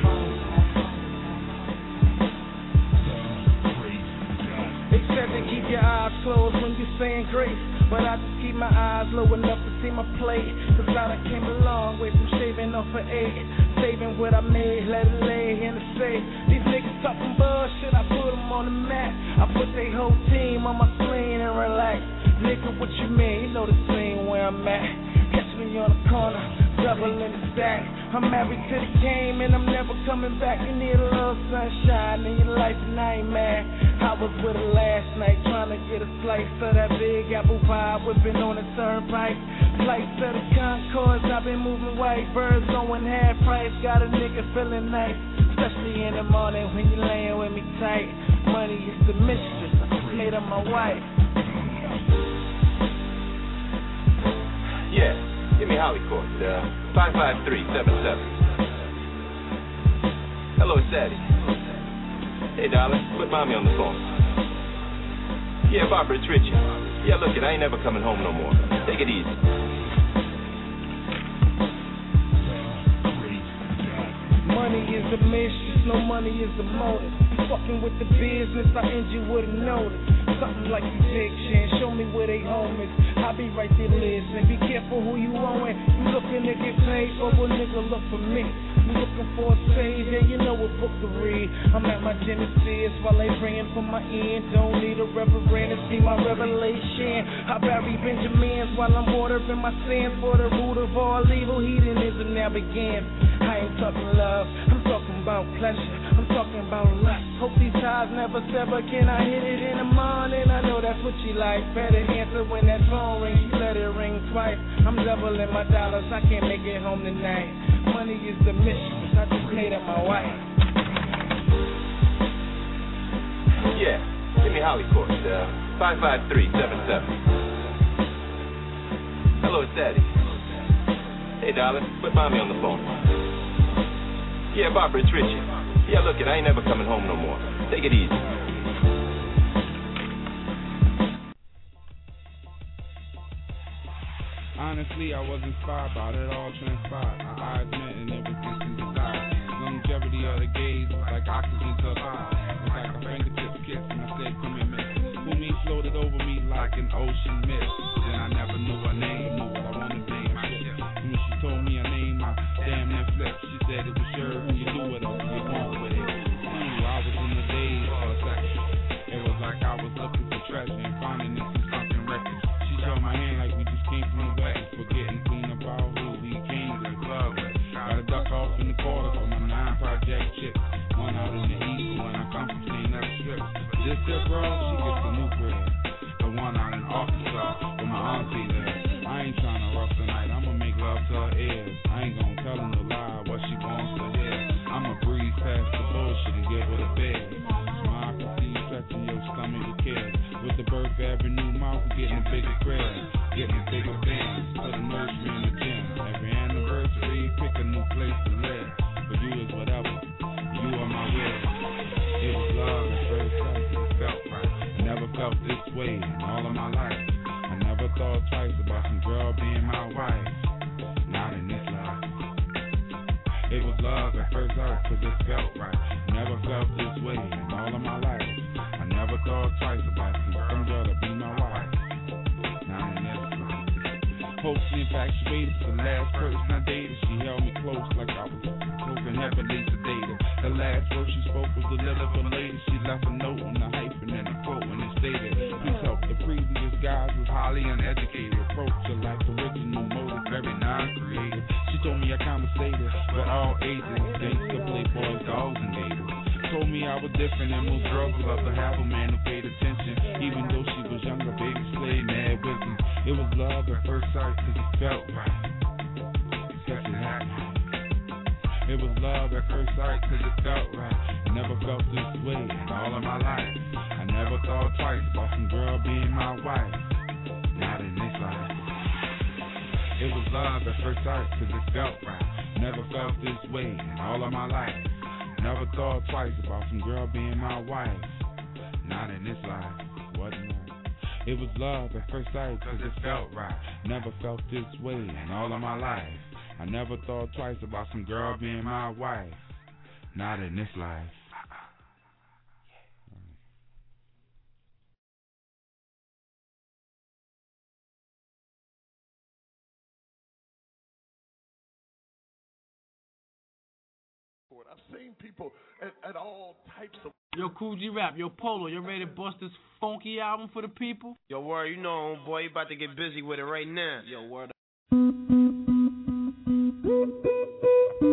They said to keep your eyes closed when you're saying grace, but I just keep my eyes low enough to see my plate. Cause I done came a long way from shaving off an egg. Saving what I made, let it lay in the safe. These niggas talking bullshit, I put them on the map. I put they whole team on my sling and relax. Nigga, what you mean? You know the scene where I'm at. Catch me on the corner, double in the stack. I'm married to the game and I'm never coming back. You need a little sunshine in your life and I ain't mad. I was with her last night trying to get a slice of that big apple pie. Whipping on the turnpike. Flights of the Concords, I've been moving white. Birds going half price. Got a nigga feeling nice. Especially in the morning when you laying with me tight. Money is the mistress. I just made her my wife. Yeah, give me Holly Court, 55377. Hello, it's Daddy. Hey, darling, put mommy on the phone. Yeah, Barbara, it's Richie. Yeah, look, I ain't never coming home no more. Take it easy. Money is the mistress, no money is the motive. You fucking with the business, I end you with a notice. Something like eviction, show me where they home is. I'll be right there listening, be careful who you owing. You looking to get paid, or a nigga look for me. You looking for a savior, you know what book to read. I'm at my Genesis while they praying for my end. Don't need a reverend to see my revelation. I bury Benjamins while I'm ordering my sins. For the root of all evil, hedonism now begins. I ain't talking love, I'm talking about pleasure. I'm talking about lust. Hope these ties never sever. Can I hit it in the morning? I know that's what you like. Better answer when that phone rings. You let it ring twice. I'm doubling my dollars. I can't make it home tonight. Money is the mistress. I just made her my wife. Yeah, give me Holly Court, 55377. Hello, it's Daddy. Hey, darling, put mommy on the phone. Yeah, Barbara, it's Richie. Yeah, look, I ain't never coming home no more. Take it easy. Honestly, I was inspired by it all transpired. I admit, and it was instant desire. Longevity of the gaze was like oxygen to the eye. It's like a fingertip kiss, and I said, come and miss. Who me floated over me like an ocean mist. Then I never knew her name, knew what I wanted to name my shit. When she told me her name, I damn near flipped. She said it was sure, you knew what else you want with it. I was in the daze for a second. It was like I was looking for treasure and finding it in something records. She showed my hand like we just came from the west, forgetting clean about who we came to the club with. Got a duck off in the quarter for my 9 project chips. One out in the east, but when I come from seeing other strips. This here girl, she gets a new crib. The one out in Arkansas, where my auntie lives. I ain't trying to rough tonight, I'ma make love to her ears. I ain't gonna tell her no lie, what she wants to hear. I'ma breeze past the bullshit and give her the bed. Smile, I can see you stretching your stomach with care. With the Burke Avenue mouth, getting a bigger crib. Getting a bigger bands, put a nursery in the gym. Every anniversary, pick a new place to live. But you is whatever, you are my will. It was love at first sight, it felt right. I never felt this way in all of my life. I never thought twice about some girl being my wife. Not in this life. It was love at first sight, cause it felt right. Never felt this way in all of my life. I never thought twice about some girl to be my wife. Not in this life. Hopefully infatuated, the last person I dated, she held me close like I was smoking heavily sedated. The last word she spoke was a little bit later. She left a note on the hyphen and a quote when it stated, please help the previous guys was highly uneducated. Approach her like original motive, very non-creative. She told me I conversated with all ages, gangsta, playboys, dogs, and gators. Told me I was different and most girls would love to have a man who paid attention. Even though she was younger, baby slayed mad wisdom. It was love at first sight cause it felt right. Yes, it happened. It was love at first sight cause it felt right. Never felt this way in all of my life. I never thought twice about some girl being my wife. Not in this life. It was love at first sight cause it felt right. Never felt this way in all of my life. Never thought twice about some girl being my wife. Not in this life. Wasn't it? It was love at first sight cause it felt right. Never felt this way in all of my life. I never thought twice about some girl being my wife. Not in this life. I've seen people at all types of. Yo, Cool G Rap, yo, Polo, you ready to bust this funky album for the people? Yo, word, you know, boy, you about to get busy with it right now. Yo, word.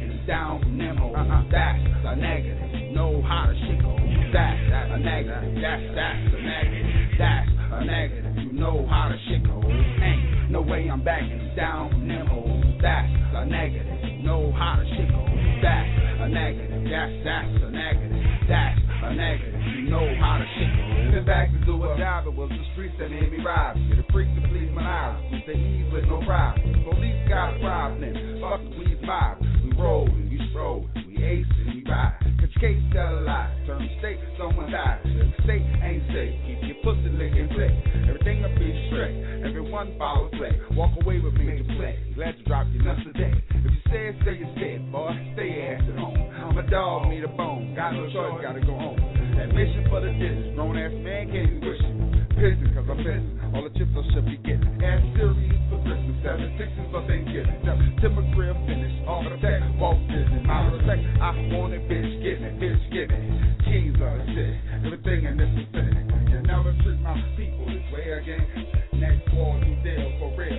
backing it down from them hoes. That's a negative. You know how the shit goes. That's a negative. That's a negative. That's a negative. You know how the shit goes. Ain't no way I'm backing it down from them hoes. That's a negative. You know how the shit goes. That's a negative. That's a negative. That's a negative. You know how the shit goes. Been back to do a job. It was the streets that made me ride. Get a freak to please my eyes. We say ease with no pride. Police got a problem. Fuck the weed vibe. We roll and we stroll. We ace and we ride. Catch case, tell a lie. Turn state, someone dies. The state ain't safe. Keep your pussy licking flick. Everything will be straight. Everyone follow play. Walk away with me to play. Glad you dropped your nuts today. If you say it, say it's dead, boy. Stay your ass at home. I'm a dog, need a bone. Got no choice, gotta go home. Admission for the digits. Grown ass man can't be wishing. Pissing, cause I'm pissing. All the chips I should be getting. Ass series for Christmas. 7 6s for Thanksgiving. Timber grill finish. Architect, Walt Disney. My respect, I want it, bitch. Get me, bitch, get me. Keys of the city. Everything in this vicinity. You never treat my people this way again. Next war, you deal for real.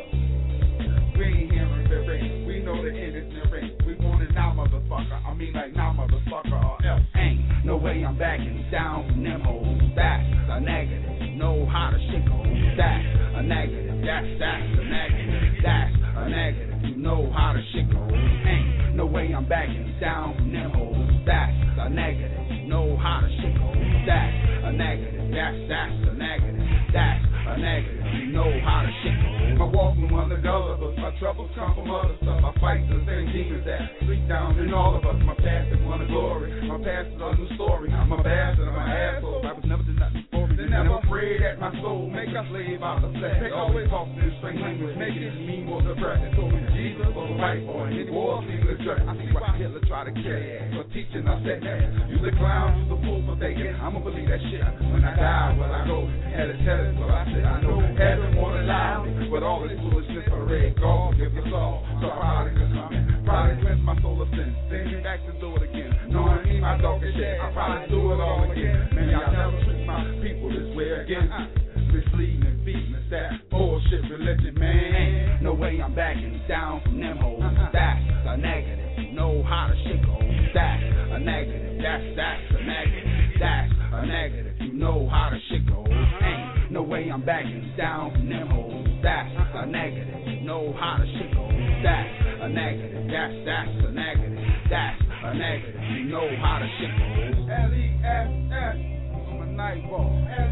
We ain't hearing the ring. We know the end is in the ring. We want it now, motherfucker. I mean like now, motherfucker, or else. Ain't no way I'm backing down from them hoes. That's a negative. You know how the shit goes. That's a negative. That's a negative. That's a negative. You know how the shit goes. Ain't no way I'm backing down from them hoes. That's a negative. You know how the shit goes. That's a negative. That's a negative. That's a negative. You know how the shit goes. My walk from one of the gullibles. My troubles come from other stuff. I fight the same demons that sleep down in all of us. My past is one of glory. My past is a new story. I'm a bastard. I'm an asshole. I was never did nothing for me. They never prayed at my soul. Make a slave out of flesh. They always talk in strange language. Make it mean more depressing. Told me Jesus was a white boy. And he wore a secret dress. I see why Hitler tried to kill you. For teaching us that. You the clown, you the fool for thinking. I'ma believe that shit. When I die, will I go? Hell is hell is what I said. I know heaven won't allow me. But all this foolishness for red God give us all. So probably can come in. Probably cleanse my soul of sin. Send me back to do it again. Knowing me my dog is shit. I probably do it all again. Man, y'all never treat my people this way again. Misleading and feeding us that bullshit religion, man. No way I'm backing down from them hoes. That's a negative. You know how the shit goes. That's a negative. That's a negative. That's a negative. You know how the shit goes. Ain't no way I'm backing down from them hoes. That's a negative. You know how the shit goes. That's a negative. That's a negative. That's a negative. You know how the shit goes. L-E-S-S. I'm a nightball.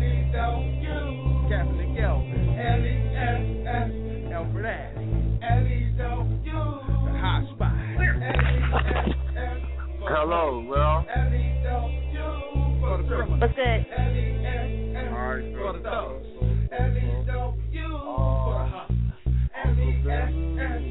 L-E-W. Captain Gelvin. L-E-S-S. Alfred Ash. L-E-W. The hot spot. L-E-S-S. Hello, well. L-E-W. For the criminal. What's good? L-E-S-S. All right, For the thugs. L-E-W. For the hustlers. L-E-S-S.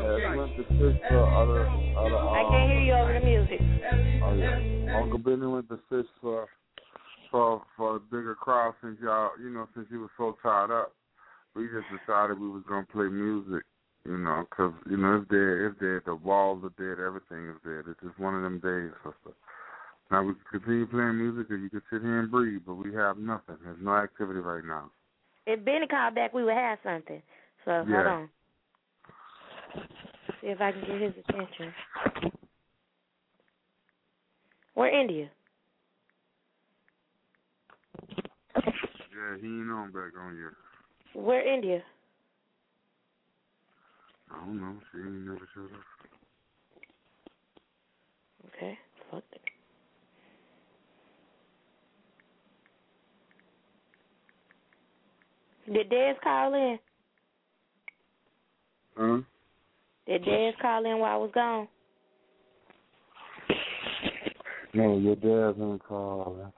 I can't hear you over the music. Oh, yeah. Uncle Benny went to fish for a bigger crowd since y'all, since he was so tied up. We just decided we was gonna play music, because it's dead. The walls are dead. Everything is dead. It's just one of them days, sister. Now we can continue playing music, or you can sit here and breathe, but we have nothing. There's no activity right now. If Benny called back, we would have something. So hold on. See if I can get his attention. Where India? Yeah, he ain't on back on yet. Where India? I don't know. She ain't never showed up. Okay, fuck it. Did Dez call in? Huh? Did Dez call in while I was gone? No, your dad ain't calling.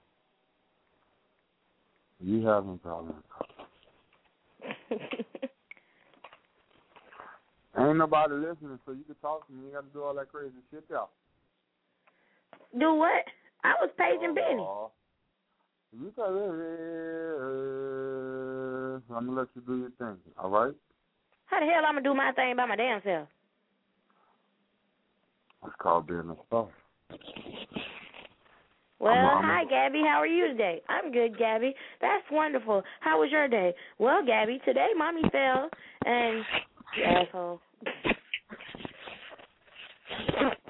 You haven't called in. Ain't nobody listening, so you can talk to me. You got to do all that crazy shit, y'all. Do what? I was paging Benny. You can, I'm going to let you do your thing, all right? How the hell I'm going to do my thing by my damn self? It's called being a star. Well, hi, Gabby. How are you today? I'm good, Gabby. That's wonderful. How was your day? Well, Gabby, today Mommy fell and... You asshole.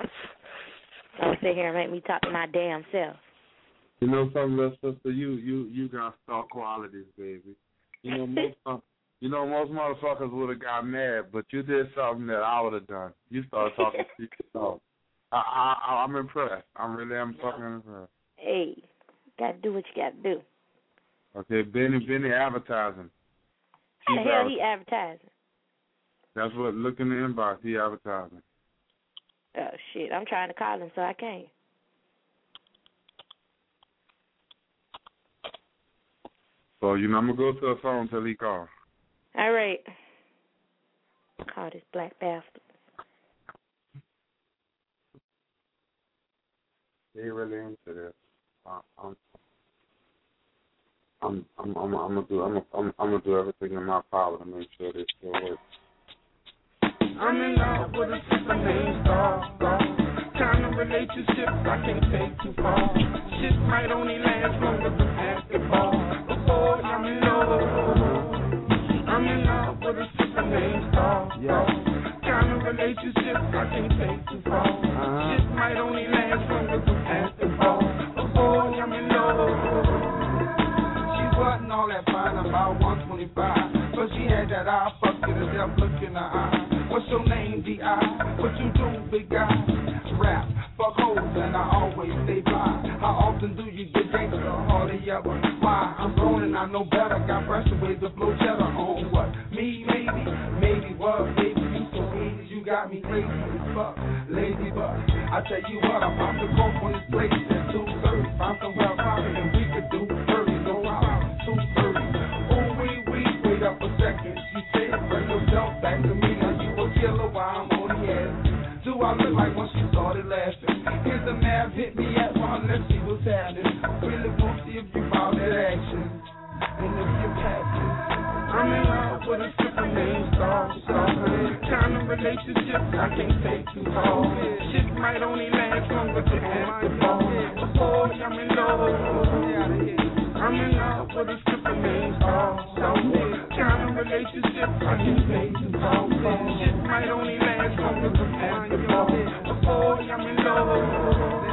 sit here and make me talk to my damn self. You know something, little sister? You got star qualities, baby. Most motherfuckers would have got mad, but you did something that I would have done. You started talking to yourself. I'm impressed. I really am fucking impressed. Hey, gotta do what you gotta do. Okay, Benny advertising. How the hell he advertising? That's what, look in the inbox, he advertising. Oh, shit, I'm trying to call him, so I can't. So, I'm going to go to the phone until he calls. All right. Call this black bastard. He really into this. I'm gonna do everything in my power to make sure this still works. I'm in love with a sister named Star. Kind of relationships I can't take too far. Shit might only last longer than basketball. Before I'm in love with a sister named Star. Kind of relationships I can't take too far. Shit might only last longer than basketball. Before I'm in love. She wasn't all that fine, about 125, but she had that eye, fuck you to death look in her eye. What's your name, D.I.? What you do, big guy? Rap, fuck hoes, and I always stay fly. How often do you get gangster, hardly ever? Why? I'm grown and I know better. Got pressure ways to blow cheddar on what? Me, maybe what? Baby, you so easy, you got me crazy as fuck. Lazy butt. I tell you what, I'm about to go from this place at 2:30. Find somewhere private and we could do 30. No problem, 2:30. Oh, wait up a second. She said, bring yourself back to me. Are you a killer while I'm on the ass? Do I look like when she started laughing? Here's the math, hit me at one, let's see what's happening. Really want to see if you found that action. And if you're passing, I'm in love with a stripper named Star. Kind of relationships I can't take too far. Shit might only last longer than basketball. Before I'm in love. I'm in love with a stripper named Star. Kind of relationships I can't take too far. Shit might only last longer than basketball. Before I'm in love.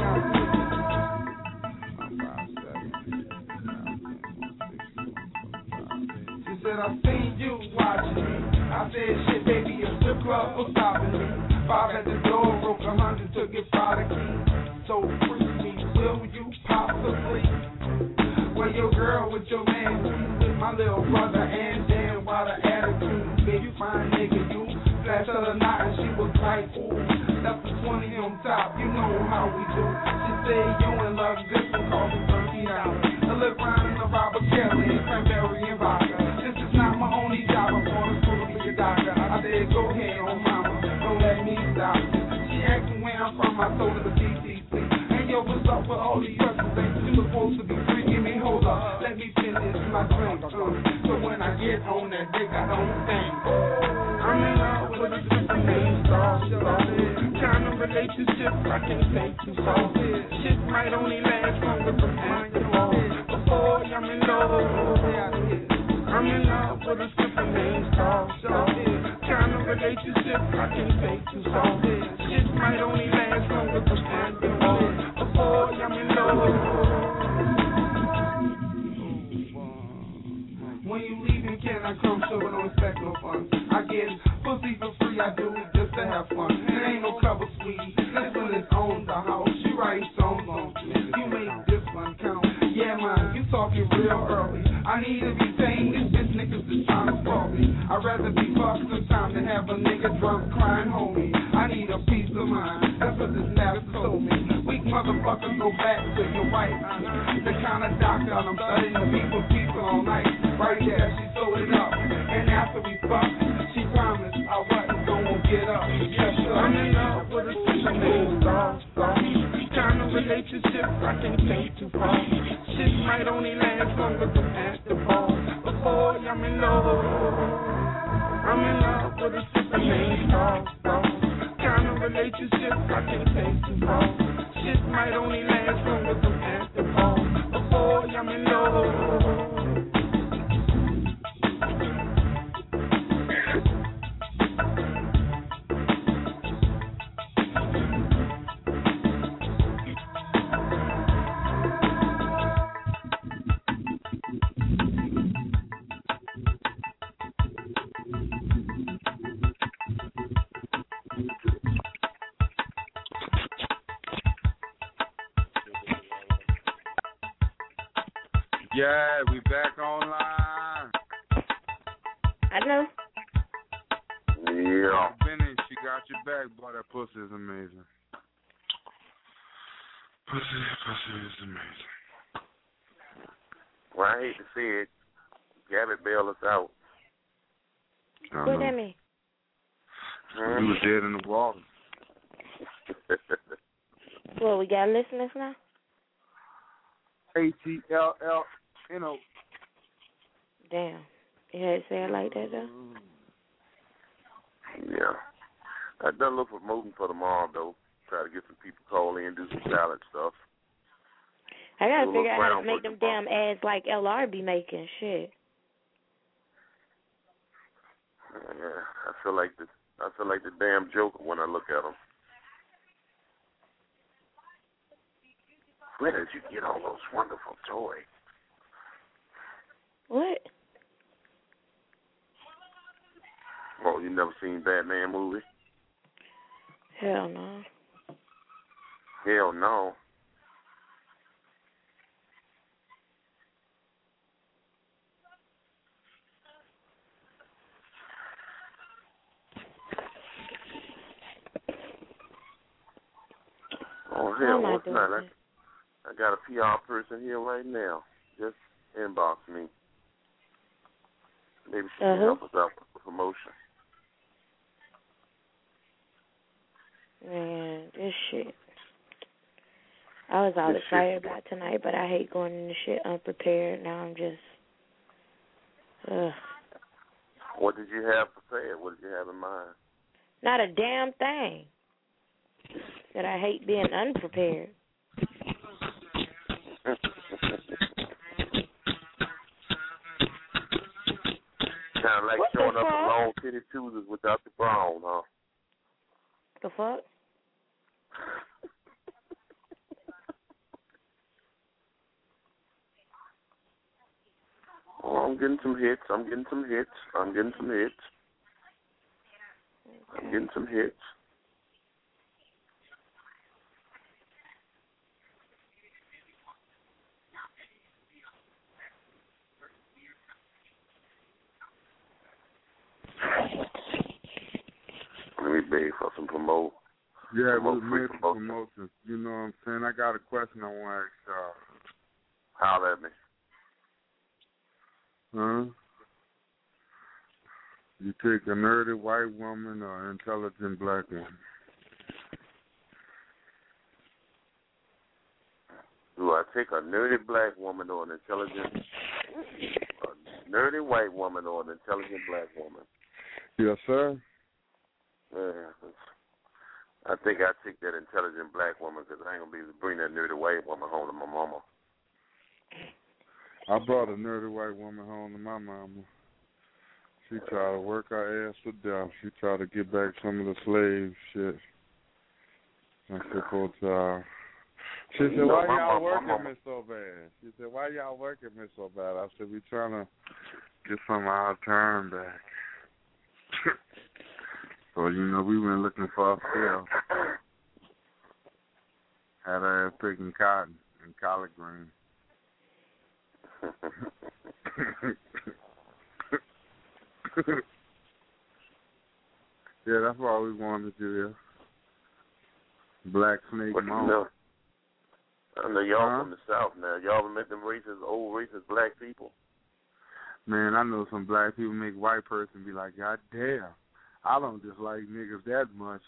She said, I seen you watching me. I said, shit, baby, a strip club for stopping me. Five at the door, broke 100 to get by the key. So free me, will you possibly? Well, your girl with your man, with my little brother, and damn, why the attitude? Baby, you fine nigga, you flash her the night, and she was like, ooh, left the 20 on top, you know how we do. She said, you in love, this one cost me $13. I look around in the Robert Kelly, and cranberry and vodka. This is not my only job, I'm going to school to be a doctor. I said, go ahead, oh mama, don't let me stop you. She asked me where I'm from, I told her the DTC. And yo, what's up with all these questions? Ain't you supposed to be free? Give me, hold up, let me finish my drink. So when I get on that dick, I don't think. I'm in love with a stripper named Star. Kind of relationship I can't take too far. Shit might only last longer than basketball. Before I'm in love. I'm in love with a stripper named Star. Kind of relationship I can't take too far. Shit might only last longer than basketball. Before I'm in love. When you leaving, can I come so I don't expect no fun? I get pussy for free, I do it just to have fun. It ain't no cover, sweetie. This one is on the house. She writes songs on it. You make this one count. Yeah, man, you talking real early. I need to be tame. These bitch niggas is trying to fuck me. I'd rather be fucked sometimes than have a nigga drunk crying, homie. I need a peace of mind. That's what this matter told me. Weak motherfuckers go back to your wife. The kind of doctor I'm studying to meet with people all night. Right there, she sold it up. And after we fucked, she promised I wasn't gonna get up. I'm in love with a sister named Star. Kind of relationship I can't take too far. Shit might only last longer than basketball. Before I'm in love. I'm in love with a sister named Star. Kind of relationship I can't take too far. Shit might only last longer than basketball. Before I'm in love. Yeah, we back online. I know. Yeah. Benny, she got your back, boy. That pussy is amazing. Pussy is amazing. Well, I hate to see it. Gabby bailed us out. What that mean? He was dead in the water. Well, we got listeners now? ATLLNO. Damn. You had to say it like that, though? Yeah. I done look for promoting for tomorrow, though. Try to get some people call in, do some salad stuff. I got to figure out how to make them damn ads like LR be making. Shit. Yeah, I feel like the damn Joker when I look at him. Where did you get all those wonderful toys? What? Oh, you never seen Batman movie? Hell no. Hell no. Oh, hell, what's that? I got a PR person here right now. Just inbox me. Maybe she can help us out with the promotion. Man, this shit. I was all excited about tonight, but I hate going into shit unprepared. Now I'm just, ugh. What did you have prepared? What did you have in mind? Not a damn thing. That I hate being unprepared. Kind of like showing up in long titty Tuesdays without the brown, huh? The fuck? Oh, I'm getting some hits. Let me beg for some promote. Yeah, we'll make some promotions. You know what I'm saying? I got a question I want to ask y'all. Holler at me. Huh? You take a nerdy white woman or an intelligent black woman? Do I take a nerdy black woman or an intelligent, nerdy white woman or an intelligent black woman? Yes, sir. Yeah, I think I take that intelligent black woman because I ain't going to be able to bring that nerdy white woman home to my mama. I brought a nerdy white woman home to my mama. She tried to work her ass to death. She tried to get back some of the slave shit. I said, poor child. She said, why y'all working me so bad? She said, why y'all working me so bad? I said, we trying to get some of our time back. So, you know, we went looking for a field. Had her ass picking cotton and collard greens. Yeah, that's what we wanted to do here. Black Snake Mountain. I know y'all from the South now. Y'all met them racist, old racist black people. Man, I know some black people make white person be like, God damn, I don't dislike niggas that much.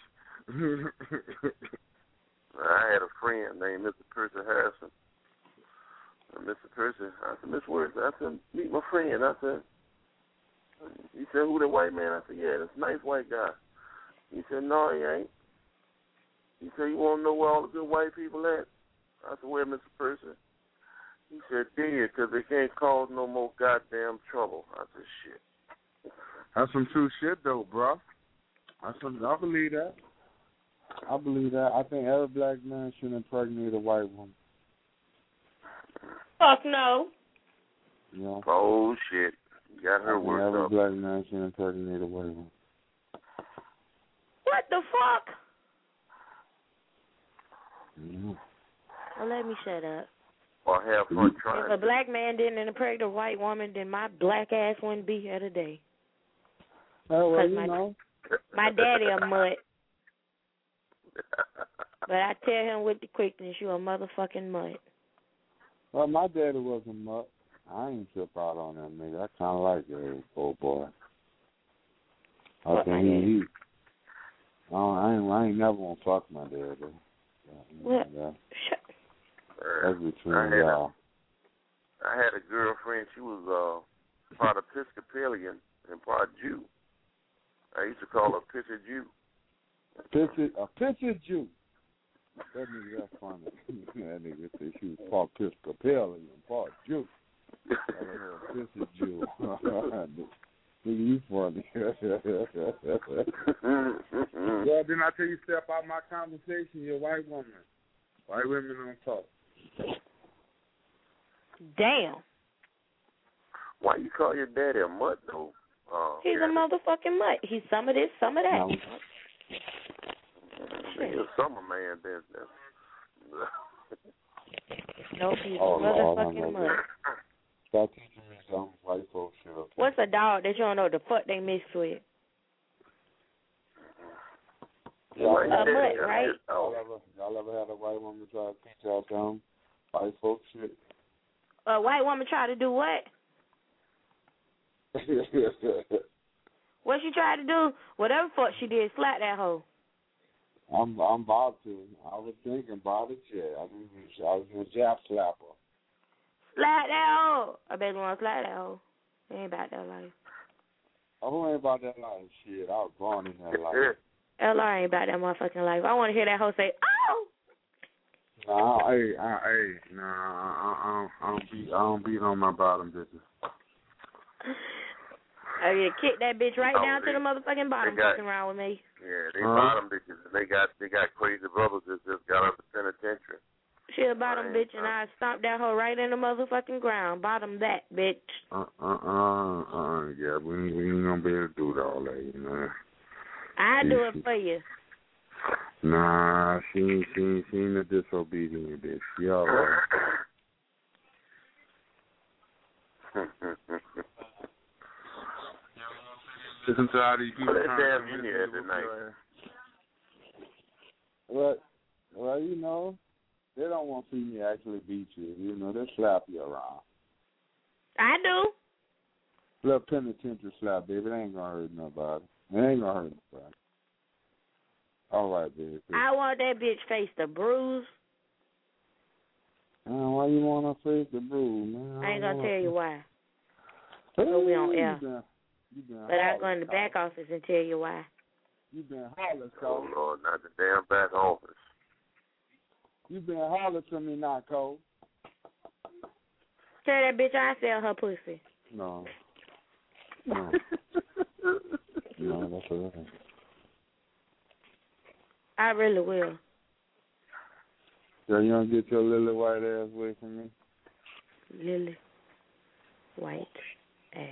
I had a friend named Mr. Percy Harrison. And Mr. Percy, I said, Miss Worth, I said, meet my friend. I said, he said, who, the white man? I said, yeah, that's a nice white guy. He said, no, he ain't. He said, you want to know where all the good white people at? I said, where, Mr. Percy? He said, dead, because they can't cause no more goddamn trouble. I said, shit. That's some true shit, though, bro. I believe that. I believe that. I think every black man should impregnate a white woman. Fuck no. Yeah. Oh, shit. You got her worked up. Every black man should impregnate a white woman. What the fuck? Yeah. Well, let me shut up. or have fun trying. If a black man didn't impregnate a white woman, then my black ass wouldn't be here today. Oh, well, you my, know. My daddy a mutt. But I tell him with the quickness, you a motherfucking mutt. Well, my daddy was a mutt. I ain't trip out on that nigga. I kind of like that old boy. I think I ain't never gonna fuck my dad. What? That's between y'all. I had a girlfriend. She was part Episcopalian and part Jew. I used to call her Picture Jew. A picture Jew. That nigga, that's funny. That nigga said she was part Episcopalian and part Jew. A picture Jew. Nigga, you funny. Well, didn't I tell you step out my conversation? You're a white woman. White women don't talk. Damn. Why you call your daddy a mutt, though? He's a motherfucking mutt. He's some of this, some of that. He's a summer man, then. Nope, he's a motherfucking mutt. Stop teaching me some white folks shit. Okay? What's a dog that you don't know the fuck they mix with? A mutt, right? Y'all ever had a white woman try to teach y'all some white folks shit? A white woman try to do what? What she tried to do? Whatever fuck she did, slap that hoe. I'm about to. I was thinking about it, yeah. I was a jab slapper. Slap that hoe. I bet you want to slap that hoe. It ain't about that life. I ain't about that life. Shit, I was born in that life. LR ain't about that motherfucking life. I want to hear that hoe say, oh! I don't beat on my bottom bitches. Oh, yeah, kick that bitch right down to the motherfucking bottom fucking around with me. Yeah, they bottom bitches. And they got crazy brothers that just got out the penitentiary. She a bottom bitch, and I stomped that hoe right in the motherfucking ground. Bottom that, bitch. Yeah, we ain't gonna be able to do all that, you know. I do it for you. Nah, she ain't a disobedient bitch. She all right. Listen to how these people damn you here tonight. Well, you know, they don't want to see me actually beat you. You know, they slap you around. I do. Little penitentiary slap, baby. It ain't gonna hurt nobody. It ain't gonna hurt nobody. All right, baby. I want that bitch face the bruise. Why you want to face the bruise, man? I ain't gonna tell you why. So we on air. But I'll go in the back office and tell you why. You been hollering, Cole. Oh, Lord, not the damn back office. You been hollering to me now, Cole. Tell that bitch I sell her pussy. No. No, that's all right. I really will. So you don't get your lily white ass away from me? Lily white ass.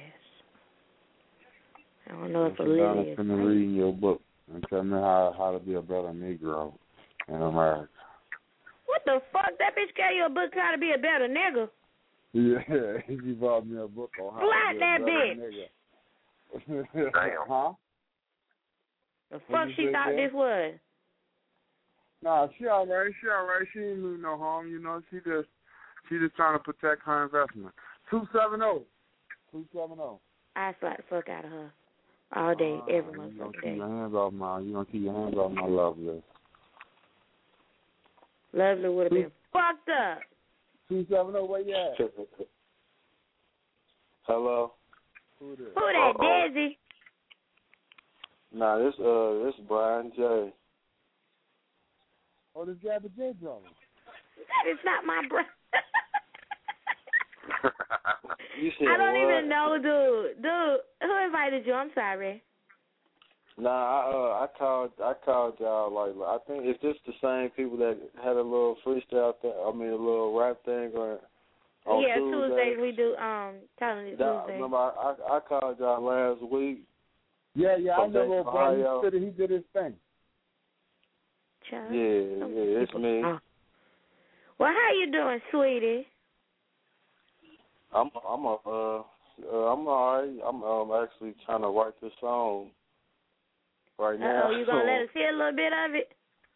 I don't know if a lily is white. I'm reading your book and tell me how to be a better Negro in America. What the fuck? That bitch gave you a book how to be a better nigga? Yeah, she bought me a book on how to be a better nigga. Damn. Huh? The fuck she thought this was? Nah, she all right. She ain't mean no harm, you know. She just trying to protect her investment. 270. I slap the fuck out of her all day, every motherfucking day. You gonna keep your hands off my Lovely. Lovely would have been fucked up. 270, where you at? Hello. Who that, Desi? Nah, this Brian J. Oh, this Gabby J brother. That is not my brother. You said I don't what? even know, dude. Dude, who invited you? I'm sorry. Nah, I called y'all like I think it's just the same people that had a little freestyle thing. I mean, a little rap thing on Tuesdays we do Talent Tuesday. Remember, I called y'all last week. Yeah, I know Brian. He did his thing. Yeah, it's me. Well, how you doing, sweetie? I'm alright. I'm actually trying to write this song right now. Oh, you gonna let us hear a little bit of it?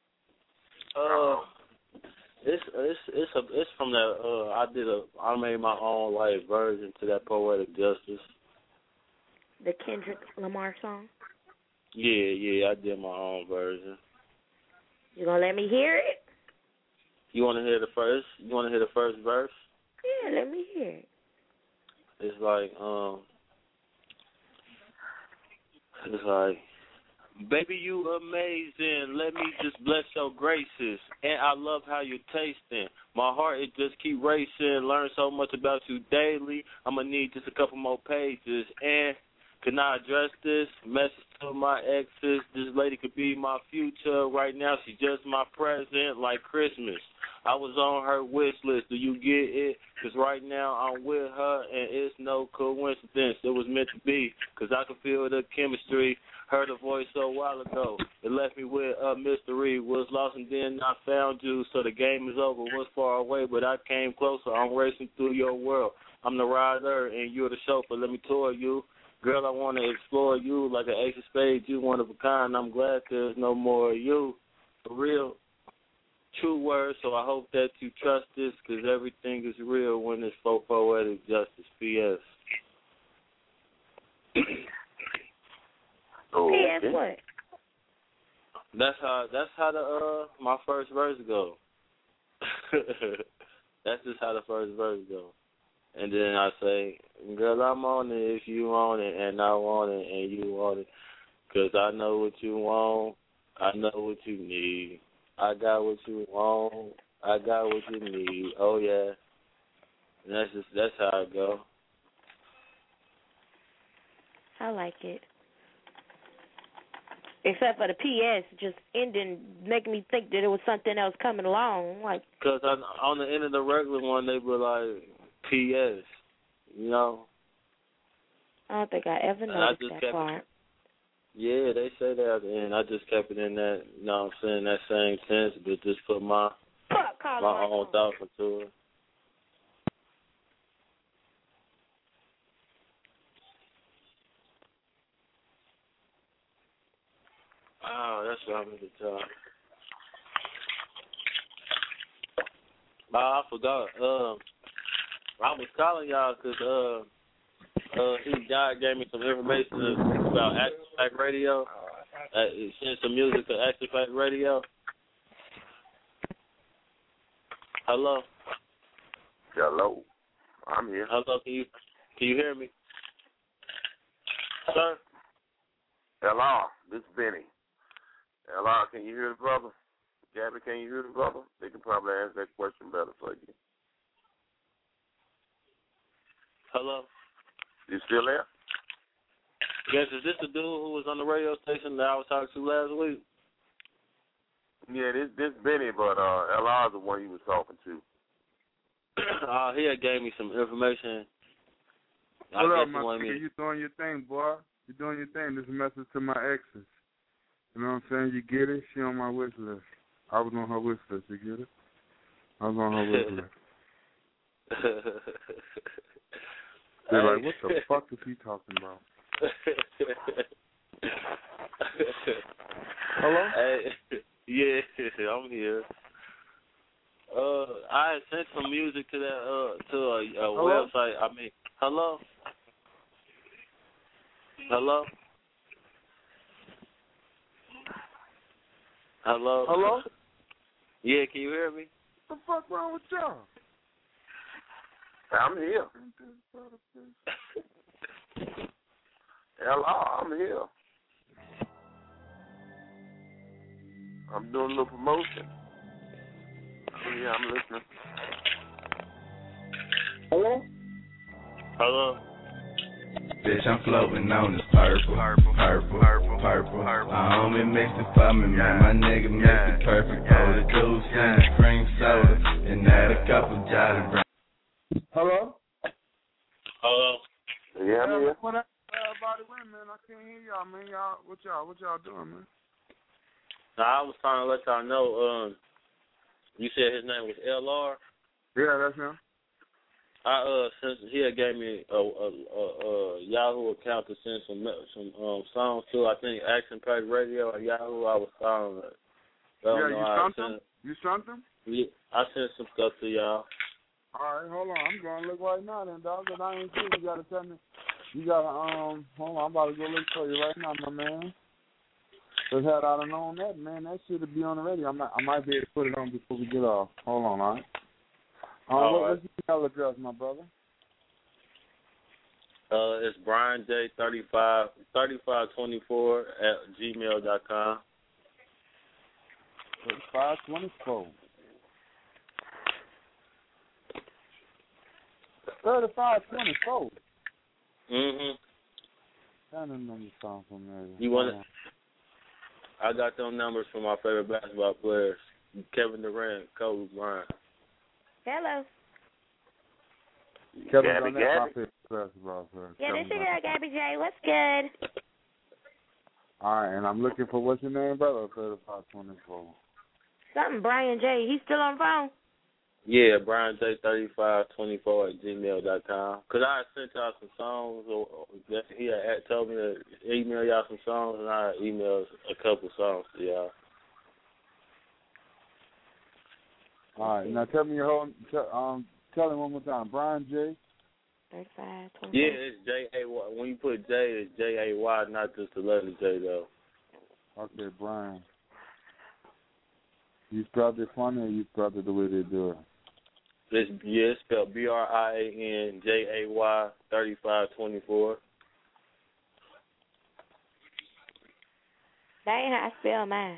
It's from that I made my own like version to that Poetic Justice. The Kendrick Lamar song? Yeah, I did my own version. You gonna let me hear it? You wanna hear the first verse? Yeah, let me hear it. It's like, baby, you amazing. Let me just bless your graces. And I love how you're tasting. My heart, it just keep racing. Learn so much about you daily. I'm going to need just a couple more pages. And can I address this? Message to my exes. This lady could be my future. Right now, she's just my present, like Christmas. I was on her wish list. Do you get it? Because right now I'm with her, and it's no coincidence. It was meant to be, because I could feel the chemistry. Heard a voice a while ago. It left me with a mystery. Was lost and then I found you. So the game is over. Was far away, but I came closer. I'm racing through your world. I'm the rider, and you're the chauffeur. Let me tour you. Girl, I want to explore you like an ace of spades. You one of a kind. I'm glad there's no more of you. For real. True words, so I hope that you trust this, because everything is real when it's for Poetic Justice. P.S. P.S. what? That's how my first verse go. That's just how the first verse go. And then I say, girl, I'm on it if you want it, and I want it, and you want it, because I know what you want, I know what you need. I got what you want. I got what you need. Oh yeah, and that's how it go. I like it. Except for the P.S. just ending, making me think that it was something else coming along. Like, because on the end of the regular one, they were like P.S. You know. I don't think I ever noticed that part. Yeah, they say that, and I just kept it in that, you know what I'm saying, that same sense, but just put my own thoughts into it. Oh, that's what I'm going to tell. I forgot. I was calling y'all because John gave me some information about Action Pack Radio. He sent some music to Action Pack Radio. Hello. Hello. I'm here. Hello. Can you hear me, sir? Hello. This is Benny. Hello. Can you hear the brother? Gabby, can you hear the brother? They can probably answer that question better for you. Hello. You still there? Yes, is this the dude who was on the radio station that I was talking to last week? Yeah, this Benny, but LR is the one you was talking to. He had gave me some information. What up, my nigga? You doing your thing, boy. You doing your thing. This is a message to my exes. You know what I'm saying? You get it? She on my wish list. I was on her wish list. You get it? I was on her wish list. They're like, what the fuck is he talking about? Hello? Hey, yeah, I'm here. I had sent some music to that to a website. I mean, hello? Hello? Hello? Hello? Yeah, can you hear me? What the fuck wrong with y'all? I'm here. Hello, I'm here. I'm doing a little promotion. Yeah, I'm listening. Hello? Hello? Bitch, I'm floating on this purple. I only mix it for me, man. My nigga mix it perfect. Pour the juice and the cream soda, and add a couple Jolly Ranchers. Hello? Hello? Yeah, I'm here. What up, everybody? Wait, man. I can't hear y'all, man. What y'all doing, man? Now, I was trying to let y'all know, you said his name was LR? Yeah, that's him. Since he had gave me a Yahoo account to send some songs to, I think Action Pack Radio or Yahoo. I was following it. You sent them? Yeah, I sent some stuff to y'all. All right, hold on. I'm gonna look right now, then, dog. Cause I ain't sure. You gotta tell me. You gotta hold on. I'm about to go look for you right now, my man. Cause had I known that, man, that should be on the radio. I might be able to put it on before we get off. Hold on, all right. What's your email address, my brother? It's Brian J 3524 at gmail.com. 3524. 3524. That doesn't sound familiar. You want it? I got them numbers from my favorite basketball players: Kevin Durant, Kobe Bryant. Hello. Kevin Durant, my favorite basketball player. Yeah, this your girl, Gabby J. What's good? All right, and I'm looking for what's your name, brother? 3524. Something, Brian J. He's still on the phone? Yeah, Brian J 3524 at gmail.com. Cause I sent y'all some songs. He had told me to email y'all some songs, and I emailed a couple songs to y'all. All right, now tell me your whole. Tell him one more time. Brian J. 3524. Yeah, it's J-A-Y. When you put J, it's J-A-Y, not just the letter J, though. Okay, Brian. You spelled it funny, or you spelled it the way they do it? It's spelled BRIANJAY 3524. That ain't how I spell mine.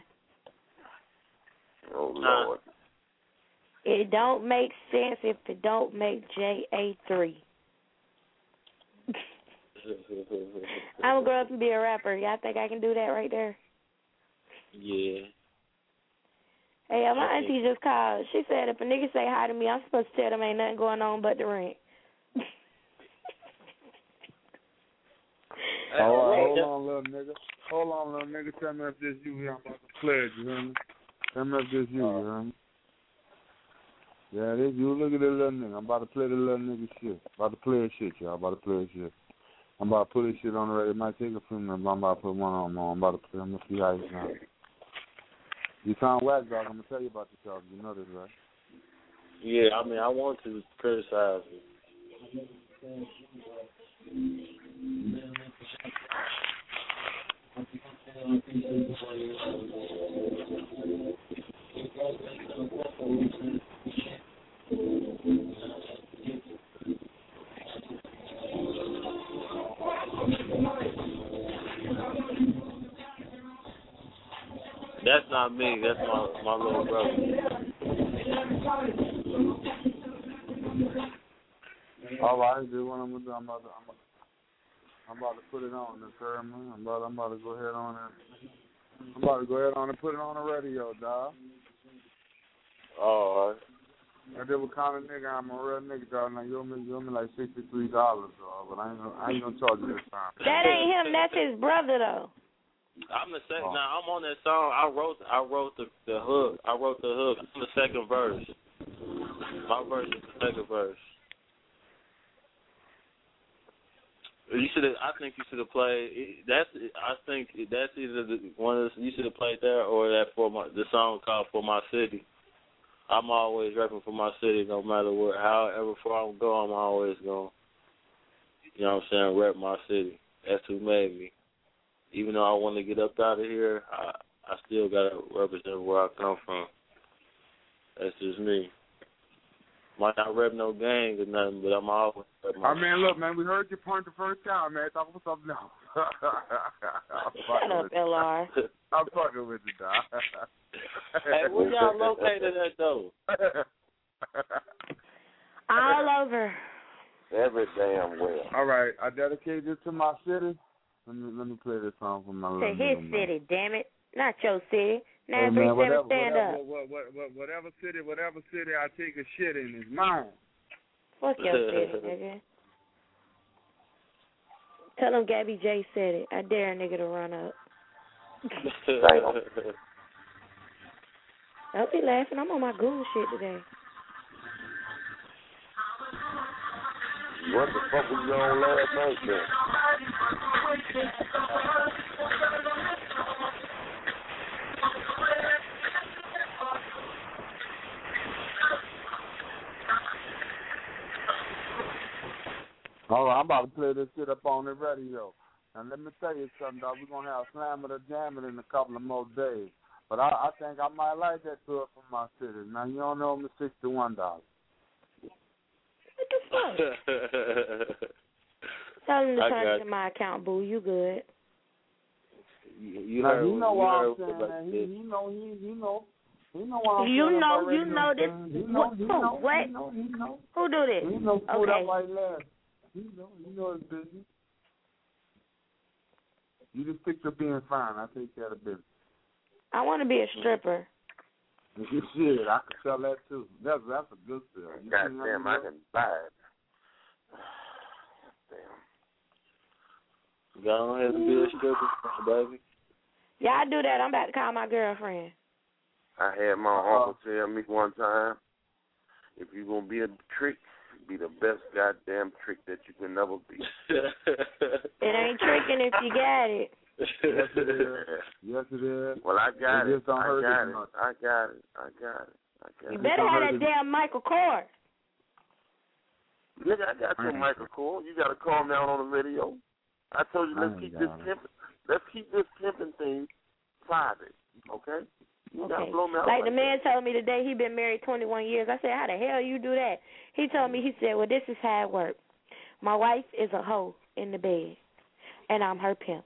Oh, Lord. It don't make sense if it don't make JA3. I'm going to grow up and be a rapper. Y'all think I can do that right there? Yeah. Hey, my auntie just called. She said if a nigga say hi to me, I'm supposed to tell them ain't nothing going on but the rent. Hold on, little nigga. Hold on, little nigga. Tell me if this you here. I'm about to play it, you hear me? Tell me if this you hear me? Yeah, this you. Look at this little nigga. I'm about to play the little nigga shit. About to play his shit, y'all. About to play his shit. I'm about to put his shit on the radio. It might take a few minutes, but I'm about to put one on. I'm about to play. I'm going to see how he sounds. You sound whack, dog. I'm going to tell you about yourself. You know this, right? Yeah, I mean, I want to criticize you. That's not me. That's my little brother. All right, dude. What I'm gonna do? I'm about to put it on the third man. I'm about to go ahead on it. I'm about to go ahead on and put it on the radio, dog. All right. I did what kind of nigga I'm, a real nigga, dog. Now you owe me like $63, dog, but I ain't gonna charge you this time. That ain't him. That's his brother, though. I'm the second. Now I'm on that song. I wrote the hook. I wrote the hook. I'm the second verse. My verse is the second verse. I think you should have played. I think that's either one of the, you should have played there or that the song called "For My City." I'm always rapping for my city, no matter what. However far I'm going, I'm always going. You know what I'm saying? Rep my city. That's who made me. Even though I want to get up out of here, I still got to represent where I come from. That's just me. Might not rep no gang or nothing, but I'm always rep my city. Man, look, man, we heard your point the first time, man. Talk about something else. Shut up, LR. I'm fucking with you, dog. Hey, where y'all located at, though? All over. Every damn well. All right, I dedicate this to my city. Let me play this song for my little to his city, damn it. Not your city. 937, stand up. Whatever city I take a shit in is mine. Fuck your city, nigga. Tell him Gabby J said it. I dare a nigga to run up. Don't be laughing. I'm on my Google shit today. What the fuck was you on last night, man? All right, I'm about to play this shit up on the radio. And let me tell you something, dog. We're going to have Slammer the Jammer in a couple of more days. But I think I might like that tour from my city. Now, you don't know me $61. What the fuck? Tell him to turn it to my account, boo. You good. You know what I'm saying, man. He know what I'm saying. You know this. What? Who do this? He know food up like that. You know his business. You just picture being fine. I take care of the business. I want to be a stripper. Shit, I can sell that too. That's a good sell. Goddamn, I can buy it. Damn. Go ahead and be a stripper, baby. Yeah, I do that. I'm about to call my girlfriend. I had my uncle tell me one time, if you're going to be a trick, be the best goddamn trick that you can never be. It ain't tricking if you got it. Yes, it is. Yes, it is. Well, I got it. I got it. You better have that damn Michael Kors. Nigga, I got your Michael Kors. You got to calm down on the radio. I told you, let's keep this pimping thing private, okay? Okay. Like the man told me today he been married 21 years. I said, how the hell you do that? He told me, he said, well, this is how it works. My wife is a hoe in the bed, and I'm her pimp.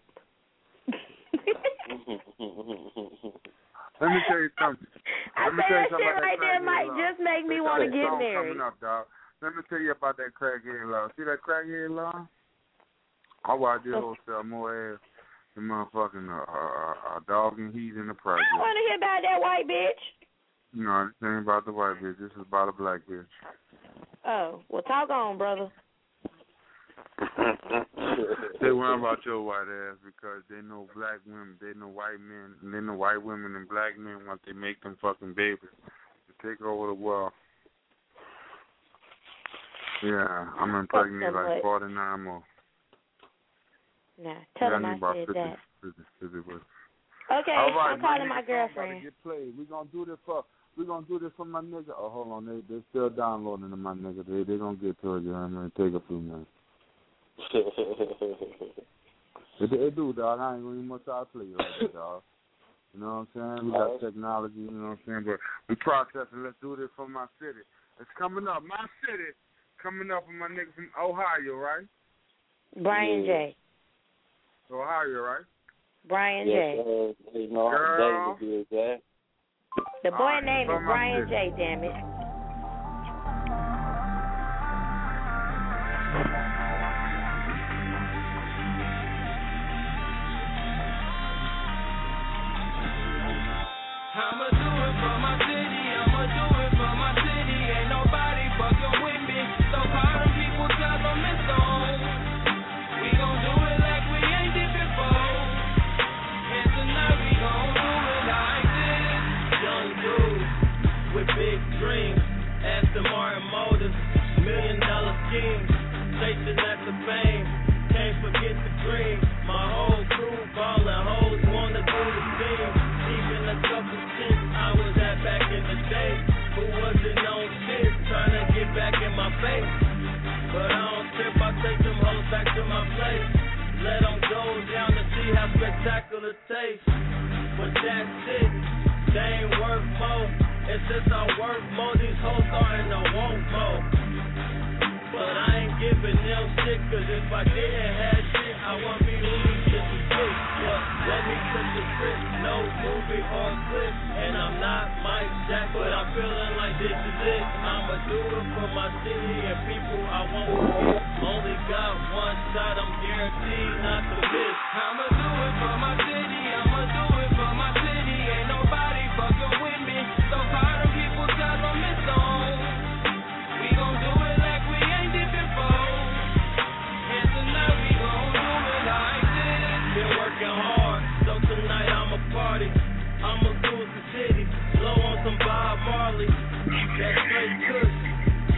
Let me tell you something. I said that shit right there might just make me want to get married. Coming up, dog. Let me tell you about that crackhead law. See that crackhead law? I watch this whole sell more ass than motherfucking a dog and he's in the project. I don't want to hear about that white bitch. No, this ain't about the white bitch. This is about a black bitch. Oh, well, talk on, brother. They worry about your white ass because they know black women, they know white men, and they know white women and black men once they make them fucking babies to take over the world. Yeah, I'm impregnated like 49 more. Nah, tell him I said 50, that. 50, okay, all right, I'm calling my girlfriend. Get played. We're gonna do this for my nigga. Oh, hold on, they still downloading to my nigga. They gonna get to it. I'm gonna take a few minutes. They do, dog. I ain't gonna even much I play right there, dog. You know what I'm saying? We got technology. You know what I'm saying? But we processing. Let's do this for my city. It's coming up. My city coming up with my nigga from Ohio, right? Brian J. Ohio, right? Brian J. Girl. The boy name is Brian J, damn it. I'ma do it for my city, I'ma do it for my city. Ain't nobody fucking with me. So call them people, tell them it's on. We gon' do it like we ain't did before. And tonight we gon' do it like this. Young dude with big dreams. Aston Martin Motors, $1 million schemes. Chasing after fame, can't forget the dream. My whole crew ballin', hoes wanna do the thing. Even a couple chicks I was at back in the day who wasn't on shit, trying to get back in my face. But I don't trip, I take them hoes back to my place. Let them go down to see how spectacular tastes. But that's it, they ain't worth more. And since I work more, these hoes starting to want more. But I ain't giving them shit, cause if I didn't have shit, I wouldn't be who these bitches with. Yeah, let me put the script, no movie or clip. And I'm not Mike Jack, but I'm feeling like this is it. I'ma do it for my city and people I won't forget. Only got one shot, I'm guaranteed not to miss. I'ma do it for my city, I'ma do it for my city. Ain't nobody fucking with me, so call them people, tell them it's on. We gon' do it like we ain't did before. And tonight we gon' do it like this. Been working hard, so tonight I'ma party. I'ma cruise the city, blow on some Bob Marley. That straight kush,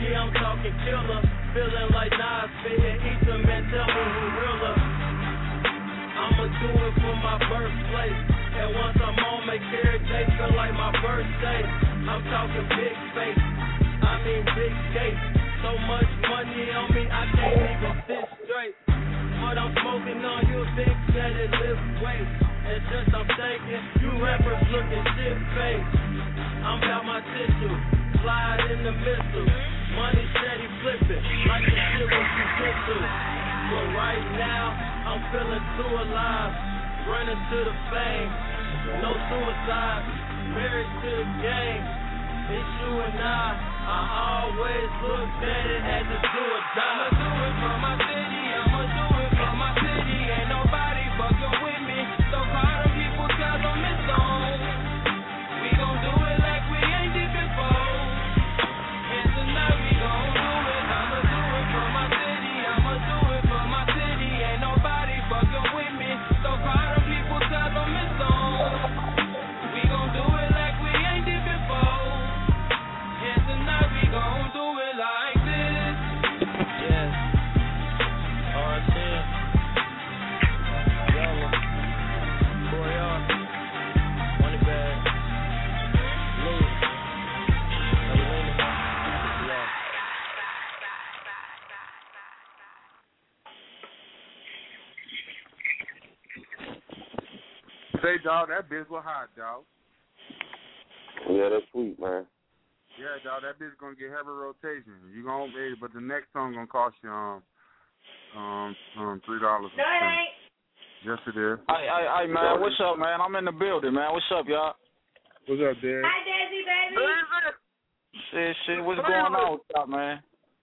Yeah, I'm talking killer. Feeling like Nas spitting Ether, man, tell me who realer. I'ma do it for my birthplace. And once I'm on, make every day feel like my birthday. I'm talking big face, I mean big gate. So much money on me, I can't even sit straight. What I'm smoking on, you think that it lifts weight. It's just I'm thinking, you rappers looking shit fake. I'm about my tissue, slide in the missile. Money steady flipping, like the shit was jujitsu. But right now, I'm feeling too alive. Running to the fame, no suicide. Married to the game, it's you and I always looked at it as a do or die. I'ma do it for my city, I'ma do it for my city. Ain't nobody fucking with me, so call them people, tell them it's on. We gon' do it like we ain't did before. And tonight we gon' do it. I'ma do it for my city, I'ma do it for my city. Ain't nobody fucking with me, so call them people, tell them it's on. We gon' do it like we ain't did before. And tonight we gon' do it like this. Yeah. RSM. Yellow. Boyard. Money bag. Louis. Evelina. Yeah. Say, dog, that bitch was hot, dog. Yeah, that's sweet, man. Yeah, dog, that bitch gonna get heavy rotation. You gonna be, but the next song gonna cost you $3. No, it ain't. Yes, it is. Hey, man, what's up, man? I'm in the building, man. What's up, y'all? What's up, Dad? Hi, Daisy, baby. Shit, what's going on with y'all, man?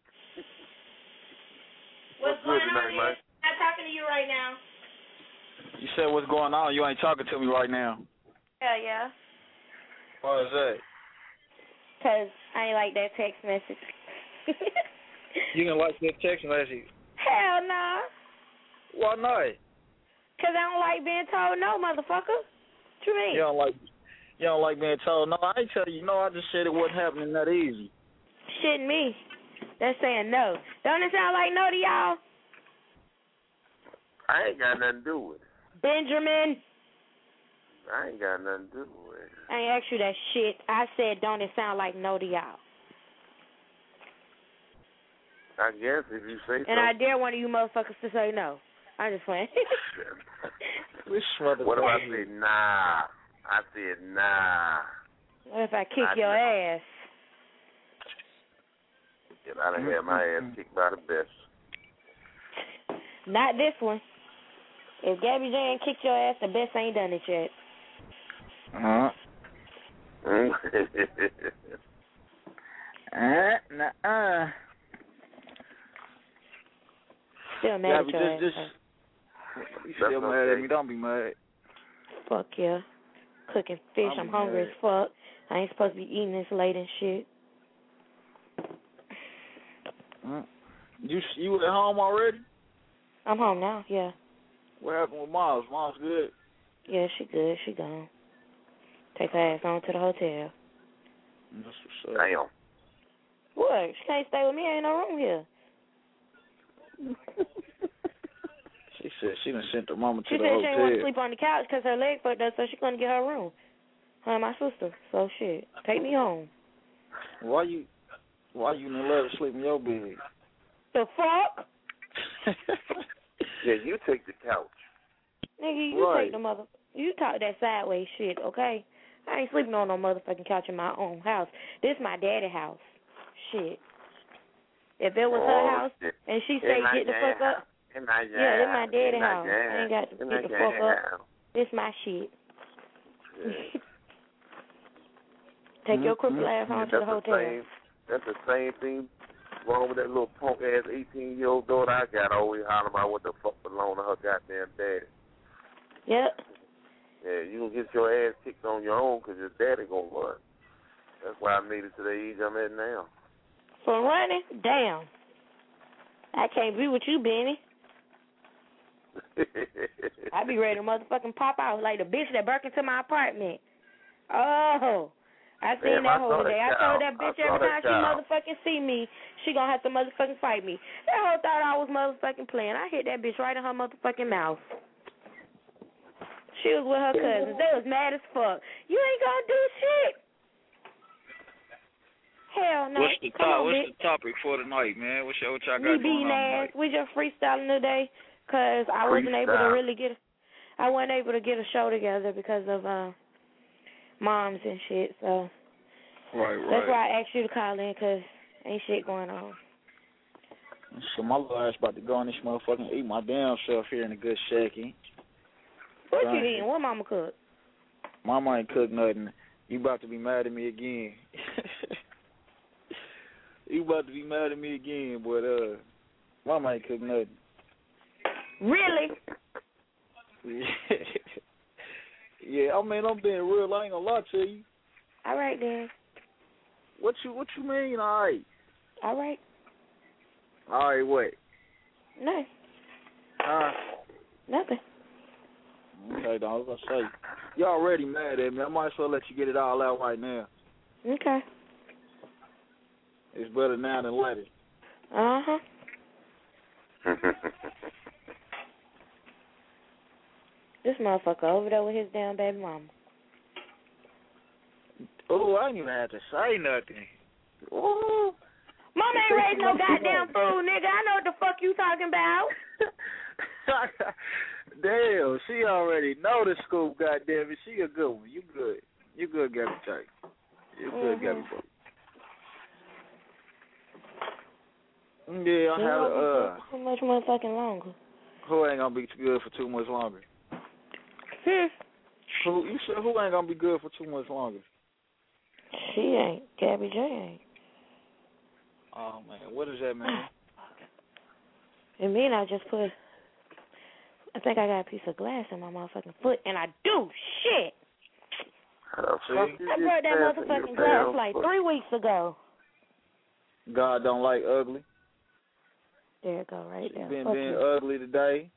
What's going on here? I'm talking to you right now. You said what's going on. You ain't talking to me right now. Yeah. Why is that? Because I ain't like that text message. You didn't like that text message? Hell no. Why not? Because I don't like being told no, motherfucker. What you mean? You don't like being told no. I ain't tell you no. I just said it wasn't happening that easy. Shitting me. That's saying no. Don't it sound like no to y'all? I ain't got nothing to do with it. Benjamin. I ain't got nothing to do with it. I ain't asked you that shit. I said, don't it sound like no to y'all? I guess if you say so. And I dare one of you motherfuckers to say no. I'm just playing. What if I say nah? I said nah. What if I kick your ass? Get out of here, my ass kicked by the best. Not this one. If Gabby Jane kicked your ass, the best ain't done it yet. Nuh-uh. Still mad at your ass. You still mad at me? Don't be mad. Fuck yeah. Cooking fish. I'm hungry as fuck. I ain't supposed to be eating this late and shit. You at home already? I'm home now, yeah. What happened with Mom's? Mom's good? Yeah, she good. She gone. Take her ass on to the hotel. That's what's up. Damn. What? She can't stay with me. Ain't no room here. She said she done sent her mama to the hotel. She said she didn't want to sleep on the couch because her leg fucked up, so she couldn't get her room. Her and my sister. So shit, take me home. Why you didn't let her sleep in your bed? The fuck? Yeah, you take the couch. Nigga, you take the mother. You talk that sideways shit, okay? I ain't sleeping on no motherfucking couch in my own house. This my daddy house. Shit. If it was her house and she say get the fuck up. Yeah, this my daddy house. I ain't got to get the fuck up. This my shit. Take your crippled ass home to the hotel. That's the same thing wrong with that little punk ass 18-year-old daughter I got. Always hollering about what the fuck belong to her goddamn daddy. Yep. Yeah, you gonna get your ass kicked on your own because your daddy gonna run. That's why I made it to the age I'm at now. For running? Damn. I can't be with you, Benny. I be ready to motherfucking pop out like the bitch that broke into my apartment. Oh, I seen that whole day. I told that bitch every time she child. motherfucking see me, she gonna have to motherfucking fight me. That hoe thought I was motherfucking playing. I hit that bitch right in her motherfucking mouth. She was with her cousins. They was mad as fuck. You ain't gonna do shit. Hell no. What's the topic for tonight, man? What y'all got Me going beating on ass. tonight? We just freestyling today because I wasn't able to really get. I wasn't able to get a show together because of moms and shit. So that's why I asked you to call in because ain't shit going on. So my little ass about to go on this motherfucking eat my damn self here in a good shacky. What you eating? What mama cook? Mama ain't cook nothing. You about to be mad at me again. You about to be mad at me again, but Mama ain't cook nothing. Really? Yeah, I mean I'm being real. I ain't gonna lie to you. All right then. What you mean? All right. All right. All right, what? No. Nothing. Okay, dog. I was gonna say, you already mad at me. I might as well let you get it all out right now. Okay. It's better now than later. Uh-huh. This motherfucker over there with his damn baby mama. Oh, I didn't even have to say nothing. Ooh. Mama ain't raising no goddamn food, nigga. I know what the fuck you talking about. Damn, she already know the scoop, goddamn it. She a good one. You good. You good, Gabby J. You good, Gabby J. Yeah, I have too much motherfucking longer. Who ain't gonna be too good for too much longer? Who you said who ain't gonna be good for too much longer? She ain't. Gabby J ain't. Oh man, what does that mean? It mean I just put. I think I got a piece of glass in my motherfucking foot, and I do shit. I broke that motherfucking glass like 3 weeks ago. God don't like ugly. There it go, right there. Been being ugly today.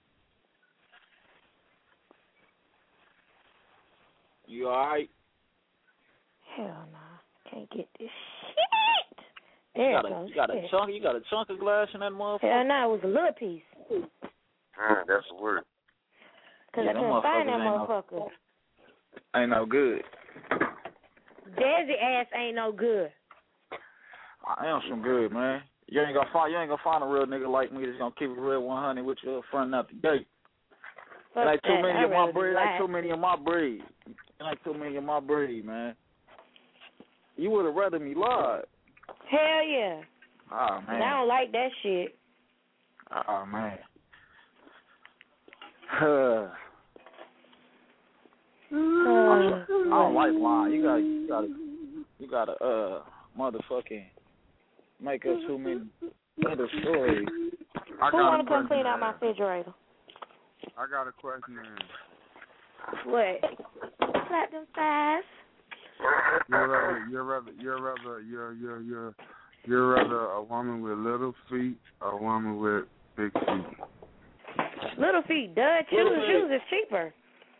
You alright? Hell nah. Can't get this shit. There it goes. You got a chunk of glass in that motherfucker? Hell nah, it was a little piece. That's the word. Because I couldn't find that motherfucker. Ain't no good. Desi ass ain't no good. I am some good, man. You ain't gonna find a real nigga like me that's gonna keep it real 100 with you up front out the gate. It ain't too many of my breed. Ain't too many of my breed. It ain't too many of my breed, man. You would have rather me lied. Hell yeah. Oh man. And I don't like that shit. Oh man. I don't like lying. You gotta motherfucking make up too many other stories. Who wanna come clean out my refrigerator? I got a question. What? Clap them thighs. You're rather a woman with little feet or a woman with big feet? Little feet, duh. Shoes is cheaper.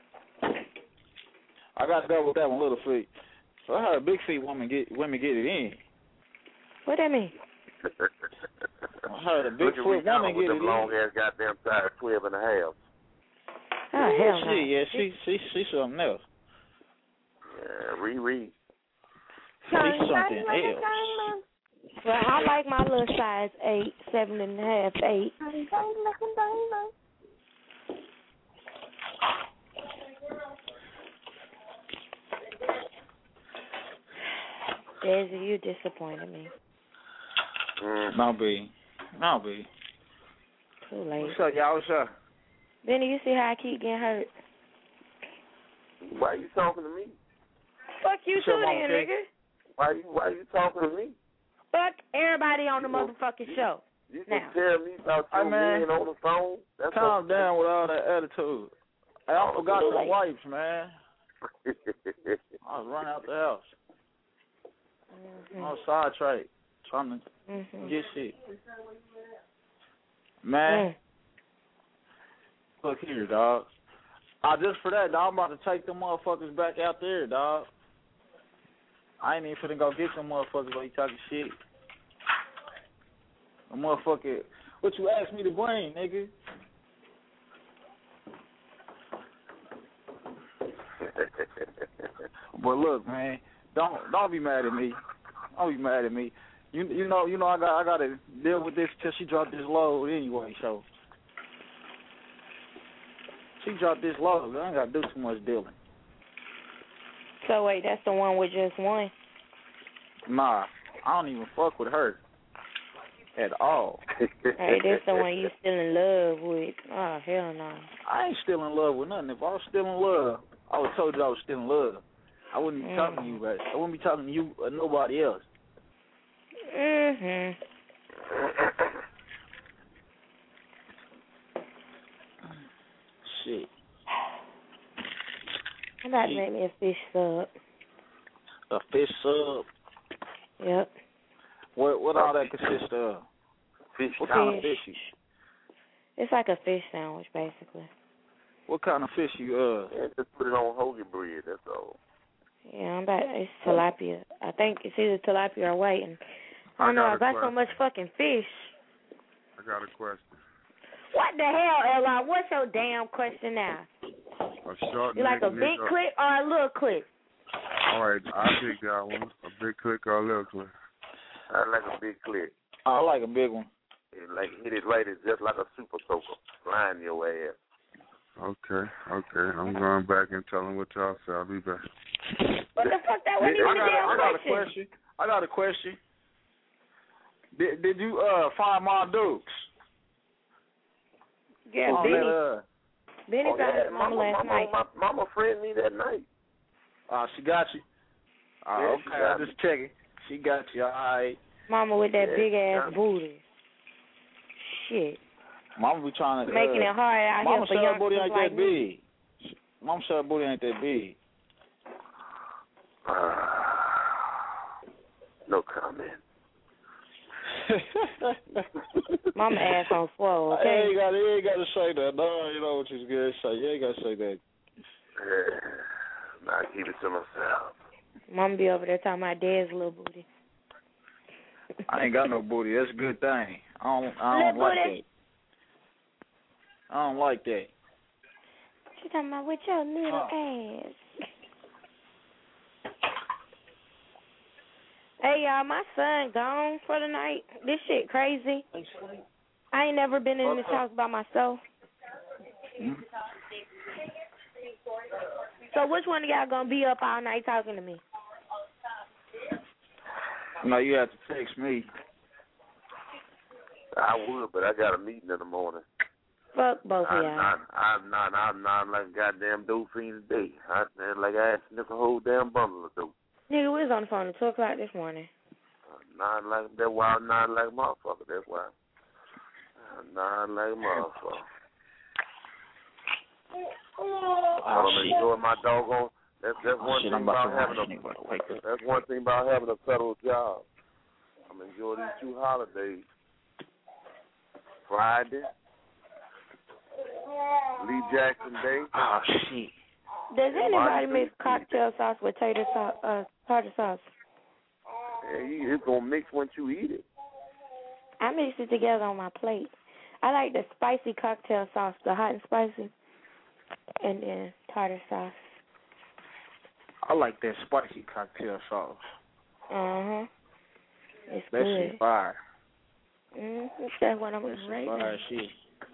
I got to go with that one, little feet. So I heard big feet women get it in. What that mean? I heard a big foot woman get it in. Long ass goddamn size 12 and a half. Oh hell no. Yeah, she something else. Yeah, Riri. She's something else. Well, I like my little size 8, 7.5, 8. Desi, you disappointed me. No, B. Too late. What's up, y'all? What's up? Benny, you see how I keep getting hurt? Why are you talking to me? Fuck you too then, nigga. Why are you talking to me? Fuck everybody on the motherfucking show. You can tell me about your man on the phone. That's calm down with all that attitude. Hey, I forgot the wipes, man. I was running out the house. I was sidetracked, trying to get shit. Man, look here, dog. Just for that, dog, I'm about to take them motherfuckers back out there, dog. I ain't even finna go get some motherfuckers while you talking shit. A motherfucker, what you asked me to bring, nigga? But look, man, don't be mad at me. Don't be mad at me. You know I gotta deal with this till she dropped this load anyway. So she dropped this load. I ain't gotta do too much dealing. So wait, that's the one with just one? Nah, I don't even fuck with her at all. Hey, that's the one you still in love with? Oh hell no. I ain't still in love with nothing. If I was still in love, I would have told you I was still in love. I wouldn't be talking to you, but I wouldn't be talking to you or nobody else. Mhm. Shit. I'm about to make me a fish sub. A fish sub? Yep. What all that consists of? Fish. What kind of fish? It's like a fish sandwich, basically. What kind of fish you Yeah, just put it on hoagie bread. That's all. Yeah, it's tilapia. I think it's either tilapia or white. And I don't know. I got so much fucking fish. I got a question. What the hell, Eli? What's your damn question now? A short You like a big clip or a little clip? All right, I'll pick that one. A big click or a little click? I like a big clip. I like a big one. Like hit it right, it's just like a super soaker. Blind your ass. Okay. I'm going back and telling what y'all say. I'll be back. What the fuck? That wasn't even a damn question. I got a question. Did you find my Dukes? Yeah, Benny found his mama last night. Mama friended me that night. She got you. Yeah, okay, I'm just checking. She got you, all right. Mama with that big ass booty. Shit. Mama be trying to making it hard out Mama here for youngsters booty ain't like that me. big. Mama said her booty ain't that big. No comment. Mama ass on swole, okay? You ain't got to say that. No, you know what you're going to say. You ain't got to say that. Nah, I keep it to myself. Mama be over there talking about dad's little booty. I ain't got no booty. That's a good thing. I don't like that. I don't like that. She talking about with your little ass. Hey, y'all, my son gone for the night. This shit crazy. I ain't never been in this house by myself. So which one of y'all gonna be up all night talking to me? No, you have to text me. I would, but I got a meeting in the morning. Fuck both of y'all. I'm not like a goddamn dope fiend today. Like I asked sniff a whole damn bundle of dope. Nigga, we was on the phone at 2 o'clock this morning. Not like that. Why I'm not like a motherfucker. That's why. Not like a motherfucker. I'm enjoying my doggone. That's one thing about having That's one thing about having a federal job. I'm enjoying these 2 holidays. Friday, Lee Jackson Day. Oh shit. Does anybody mix cocktail sauce with tartar sauce? Yeah, it's gonna mix once you eat it. I mix it together on my plate. I like the spicy cocktail sauce, the hot and spicy, and then tartar sauce. I like that spicy cocktail sauce. It's that good. Shit fire. That's what I'm right now. Fire shit.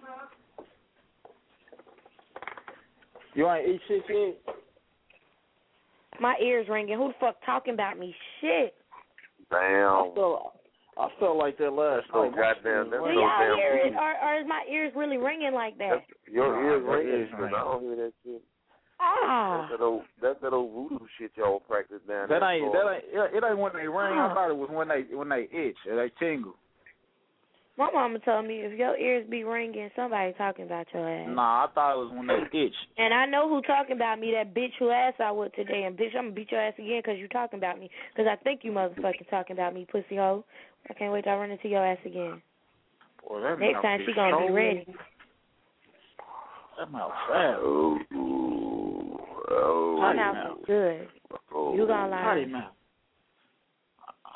You ain't eat shit yet? My ears ringing. Who the fuck talking about me? Shit. Damn. I felt like that last night. Goddamn. Do y'all hear it, or is my ears really ringing like that? Your ears ringing. I don't hear that shit. That's that old voodoo shit y'all practice down there. It ain't when they ring. I thought it was when they itch or they tingle. My mama told me if your ears be ringing, somebody talking about your ass. Nah, I thought it was when they itch. And I know who talking about me, that bitch who ass I with today. And bitch, I'm going to beat your ass again because you talking about me. Because I think you motherfucking talking about me, pussy hoe. I can't wait till I run into your ass again. Boy, that next time she going to be ready. That mouth fat. My mouth is good. You going to lie. Potty mouth.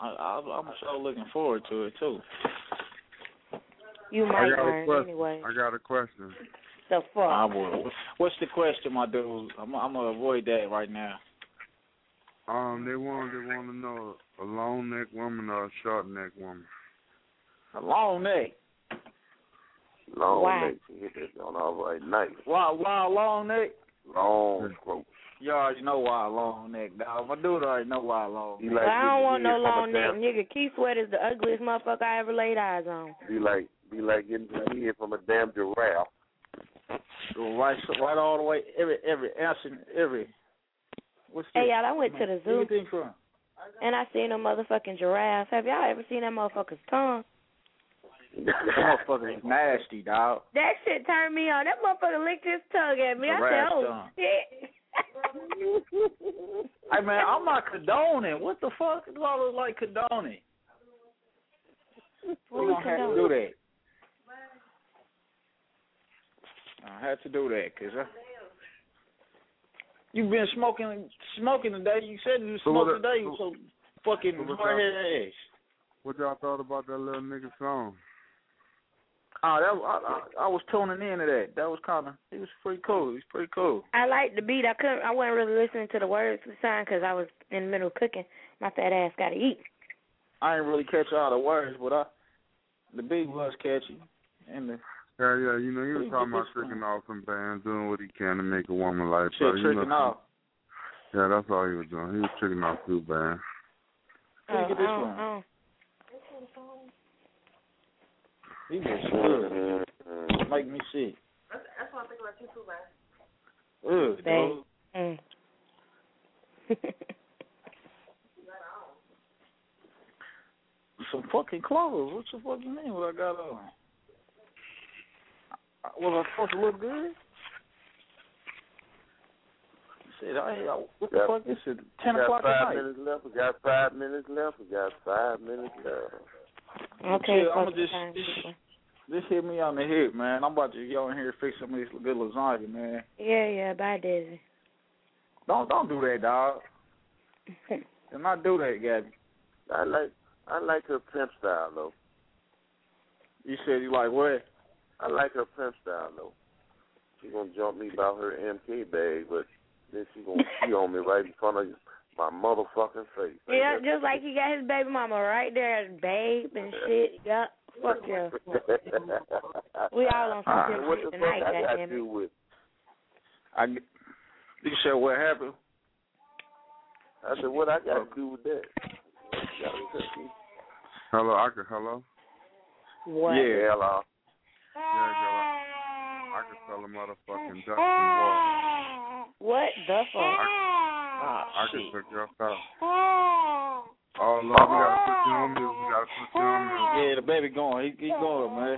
I'm so looking forward to it too. You might learn anyway. I got a question. The fuck? I will. What's the question, my dude? I'm gonna avoid that right now. They want to know a long neck woman or a short neck woman. A long neck. Long neck. You hit that on all right nice. Why long neck? Long throat. You already know why a long neck, dog. My dude already know why a long neck. Like, I don't want no long neck, nigga. Keith Sweat is the ugliest motherfucker I ever laid eyes on. Be like getting to hear from a damn giraffe. Go right all the way, every. What's hey, y'all, I went to the zoo. Where you think from? And I seen a motherfucking giraffe. Have y'all ever seen that motherfucker's tongue? That motherfucker is nasty, dog. That shit turned me on. That motherfucker licked his tongue at me. I said, oh, shit. Hey, man, I'm not condoning. What the fuck do I look like condoning? We don't have to do that. I had to do that, because you've been smoking today. You said you smoked today, you so fucking hard-headed ass. What y'all thought about that little nigga song? I was tuning into that. That was it was pretty cool. It was pretty cool. I liked the beat. I wasn't really listening to the words of the song because I was in the middle of cooking. My fat ass got to eat. I didn't really catch all the words, but the beat was catchy. And yeah, you know, he was talking about tricking off some bands, doing what he can to make a woman like that. Tricking off. Yeah, that's all he was doing. He was tricking off two bands. Let me get this one. He was good. Make me sick. That's what I think about you too, man. Some fucking clothes. What the fuck you mean what I got on? Was I supposed to look good? Shit, what the fuck is it? 10 o'clock at night. We got 5 minutes left. Okay, I'm gonna just hit me on the hip, man. I'm about to go in here and fix some of this good lasagna, man. Yeah, bye, Desi. Don't do that, dog. Do not do that, Gabby. I like her pimp style though. You said you like what? I like her pimp style though. She gonna jump me about her MK bag, but then she gonna pee on me right in front of my motherfucking face. Yeah, just like he got his baby mama right there, babe and shit. Yup. Fuck yeah. We all on some shit tonight, goddammit. You said what happened? I said, what I got to do with that? Hello, hello? What? Yeah, hello. Yeah, girl, I can sell a motherfucking duck and walk. What the fuck? I can cook your stuff. Oh, Lord, we got to put you on mute. Yeah, the baby going. He going, man.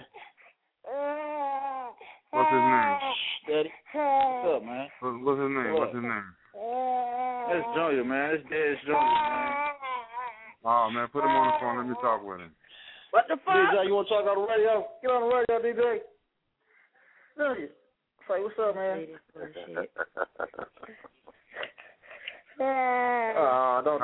What's his name? Daddy. What's up, man? What's his name? That's Junior, man. That's Dad's Junior, man. Oh, man, put him on the phone. Let me talk with him. What the fuck? DJ, you want to talk on the radio? Get on the radio, DJ. Junior. Say, what's up, man? Don't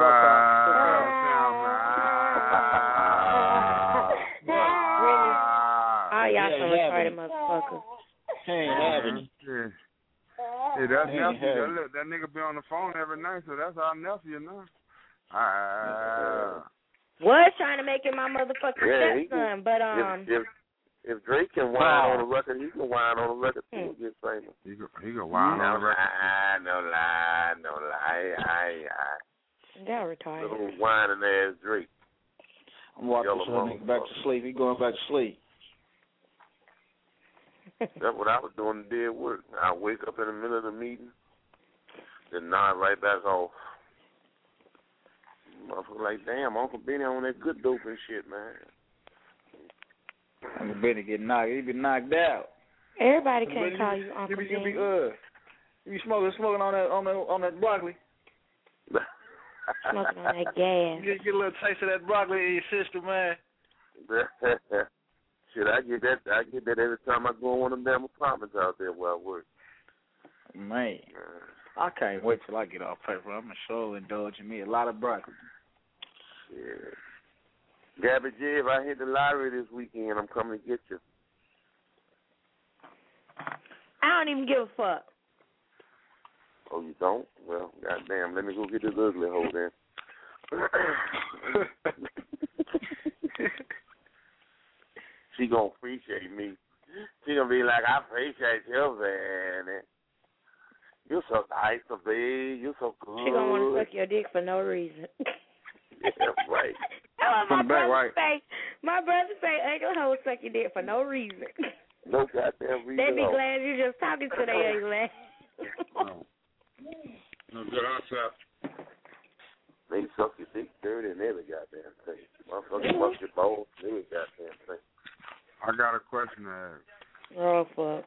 y'all some retarded motherfuckers. He ain't having it. Yeah, that's nephew. That nigga be on the phone every night, so that's our nephew now. Was trying to make it my motherfucking stepson, but if Drake can whine on the record, he can whine on the record too. Get famous. He can whine on the record. No lie. Y'all retarded. Little whining ass Drake. I'm walking this nigga back to sleep. He going back to sleep. That's what I was doing today at work. I wake up in the middle of the meeting, then nod right back off. Motherfucker like, damn, Uncle Benny on that good dope and shit, man. Uncle Benny get knocked. He been knocked out. Everybody can't call you Uncle Benny. You be smoking on that broccoli. Smoking on that gas. You get a little taste of that broccoli in your system, man. Shit, I get that every time I go in one of them damn apartments out there where I work. Man, I can't wait till I get off paper. I'm sure indulging me a lot of broccoli. Yeah. Gabby J, if I hit the lottery this weekend, I'm coming to get you. I don't even give a fuck. Oh, you don't? Well, goddamn, let me go get this ugly hoe then. She gonna appreciate me. She gonna be like, I appreciate you, man. You're so nice to be. You're so good. She gonna want to suck your dick for no reason. Yeah, right. That's what my brother say. My brother say, ugly hoe suck your dick for no reason. No goddamn reason. They be glad you just talking to their ugly. No good answer. They suck your dick dirty and every goddamn thing. Motherfucker bust your balls, every goddamn thing. I got a question to ask. Oh, fuck.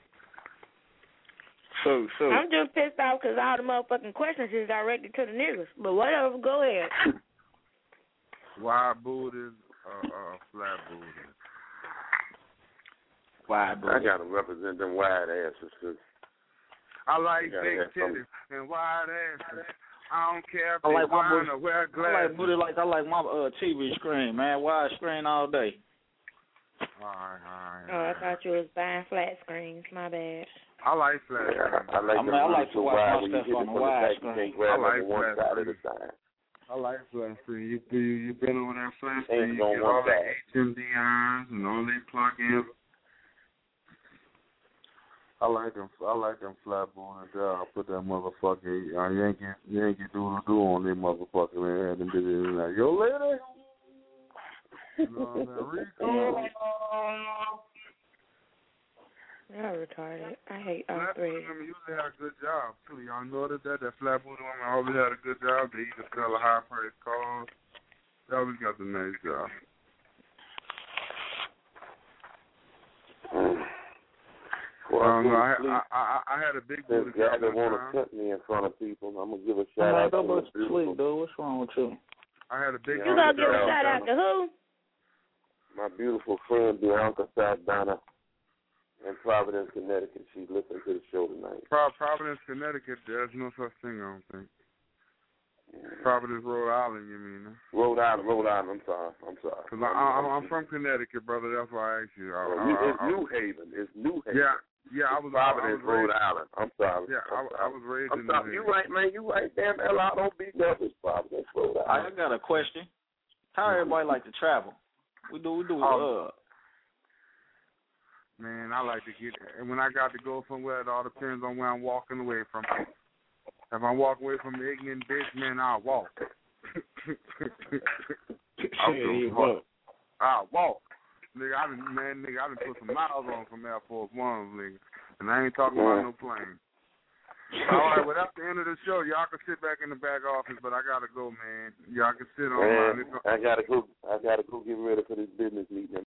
So. I'm just pissed off because all the motherfucking questions is directed to the niggas. But whatever, go ahead. Wide booties or flat booties? Wide booties. I gotta represent them wide asses too. I like big titties and wide asses. I don't care if I they like my wine or wear glasses. I like my TV screen, man. Wide screen all day. All right. Oh, I thought you was buying flat screens. My bad. I like flat screens. I like to watch my stuff on the wide screen. I like one flat side at a screen. time. I like flat screen. You been over that flat screen. Ain't You gonna get all want the that. HMDIs and all they plug-ins. I like them flat boys. I'll put that motherfucker Yankee Doodle-Doo on them motherfucker, man. Them bitches like, yo, lady. You know what I'm saying? Rico. Y'all retarded. I hate all Flat three. booty women usually have a good job, too. Y'all notice that flat booty women always had a good job. They either sell a high-priced cars. They always got the nice job. Well, I had a big booty girl. Since Gabby want to cut me in front of people, I'm going to give a shout out to go to sleep, dude. What's wrong with you? I had a big You gonna give a shout out to who? My beautiful friend, Bianca Saldana, in Providence, Connecticut. She's listening to the show tonight. Providence, Connecticut, there's no such thing, I don't think. Providence, Rhode Island, you mean? Rhode Island. I'm sorry. Because I'm from Connecticut, brother. That's why I asked you. It's New Haven. Yeah, I was Providence, Rhode Island. I'm sorry. Yeah, I was raised in New Haven. You right, man. You right. Damn, L.I. don't beat up. It's Providence, Rhode Island. I got a question. How everybody like to travel? We do. Man, I like to get. And when I got to go somewhere, it all depends on where I'm walking away from. If I'm walking away from the ignorant bitch, man, I'll walk. I'll walk. Nigga, I done put some miles on from Air Force One, nigga. And I ain't talking about no plane. All right, well, that's the end of the show. Y'all can sit back in the back office, but I got to go, man. Y'all can sit on mine. I gotta go get ready for this business meeting.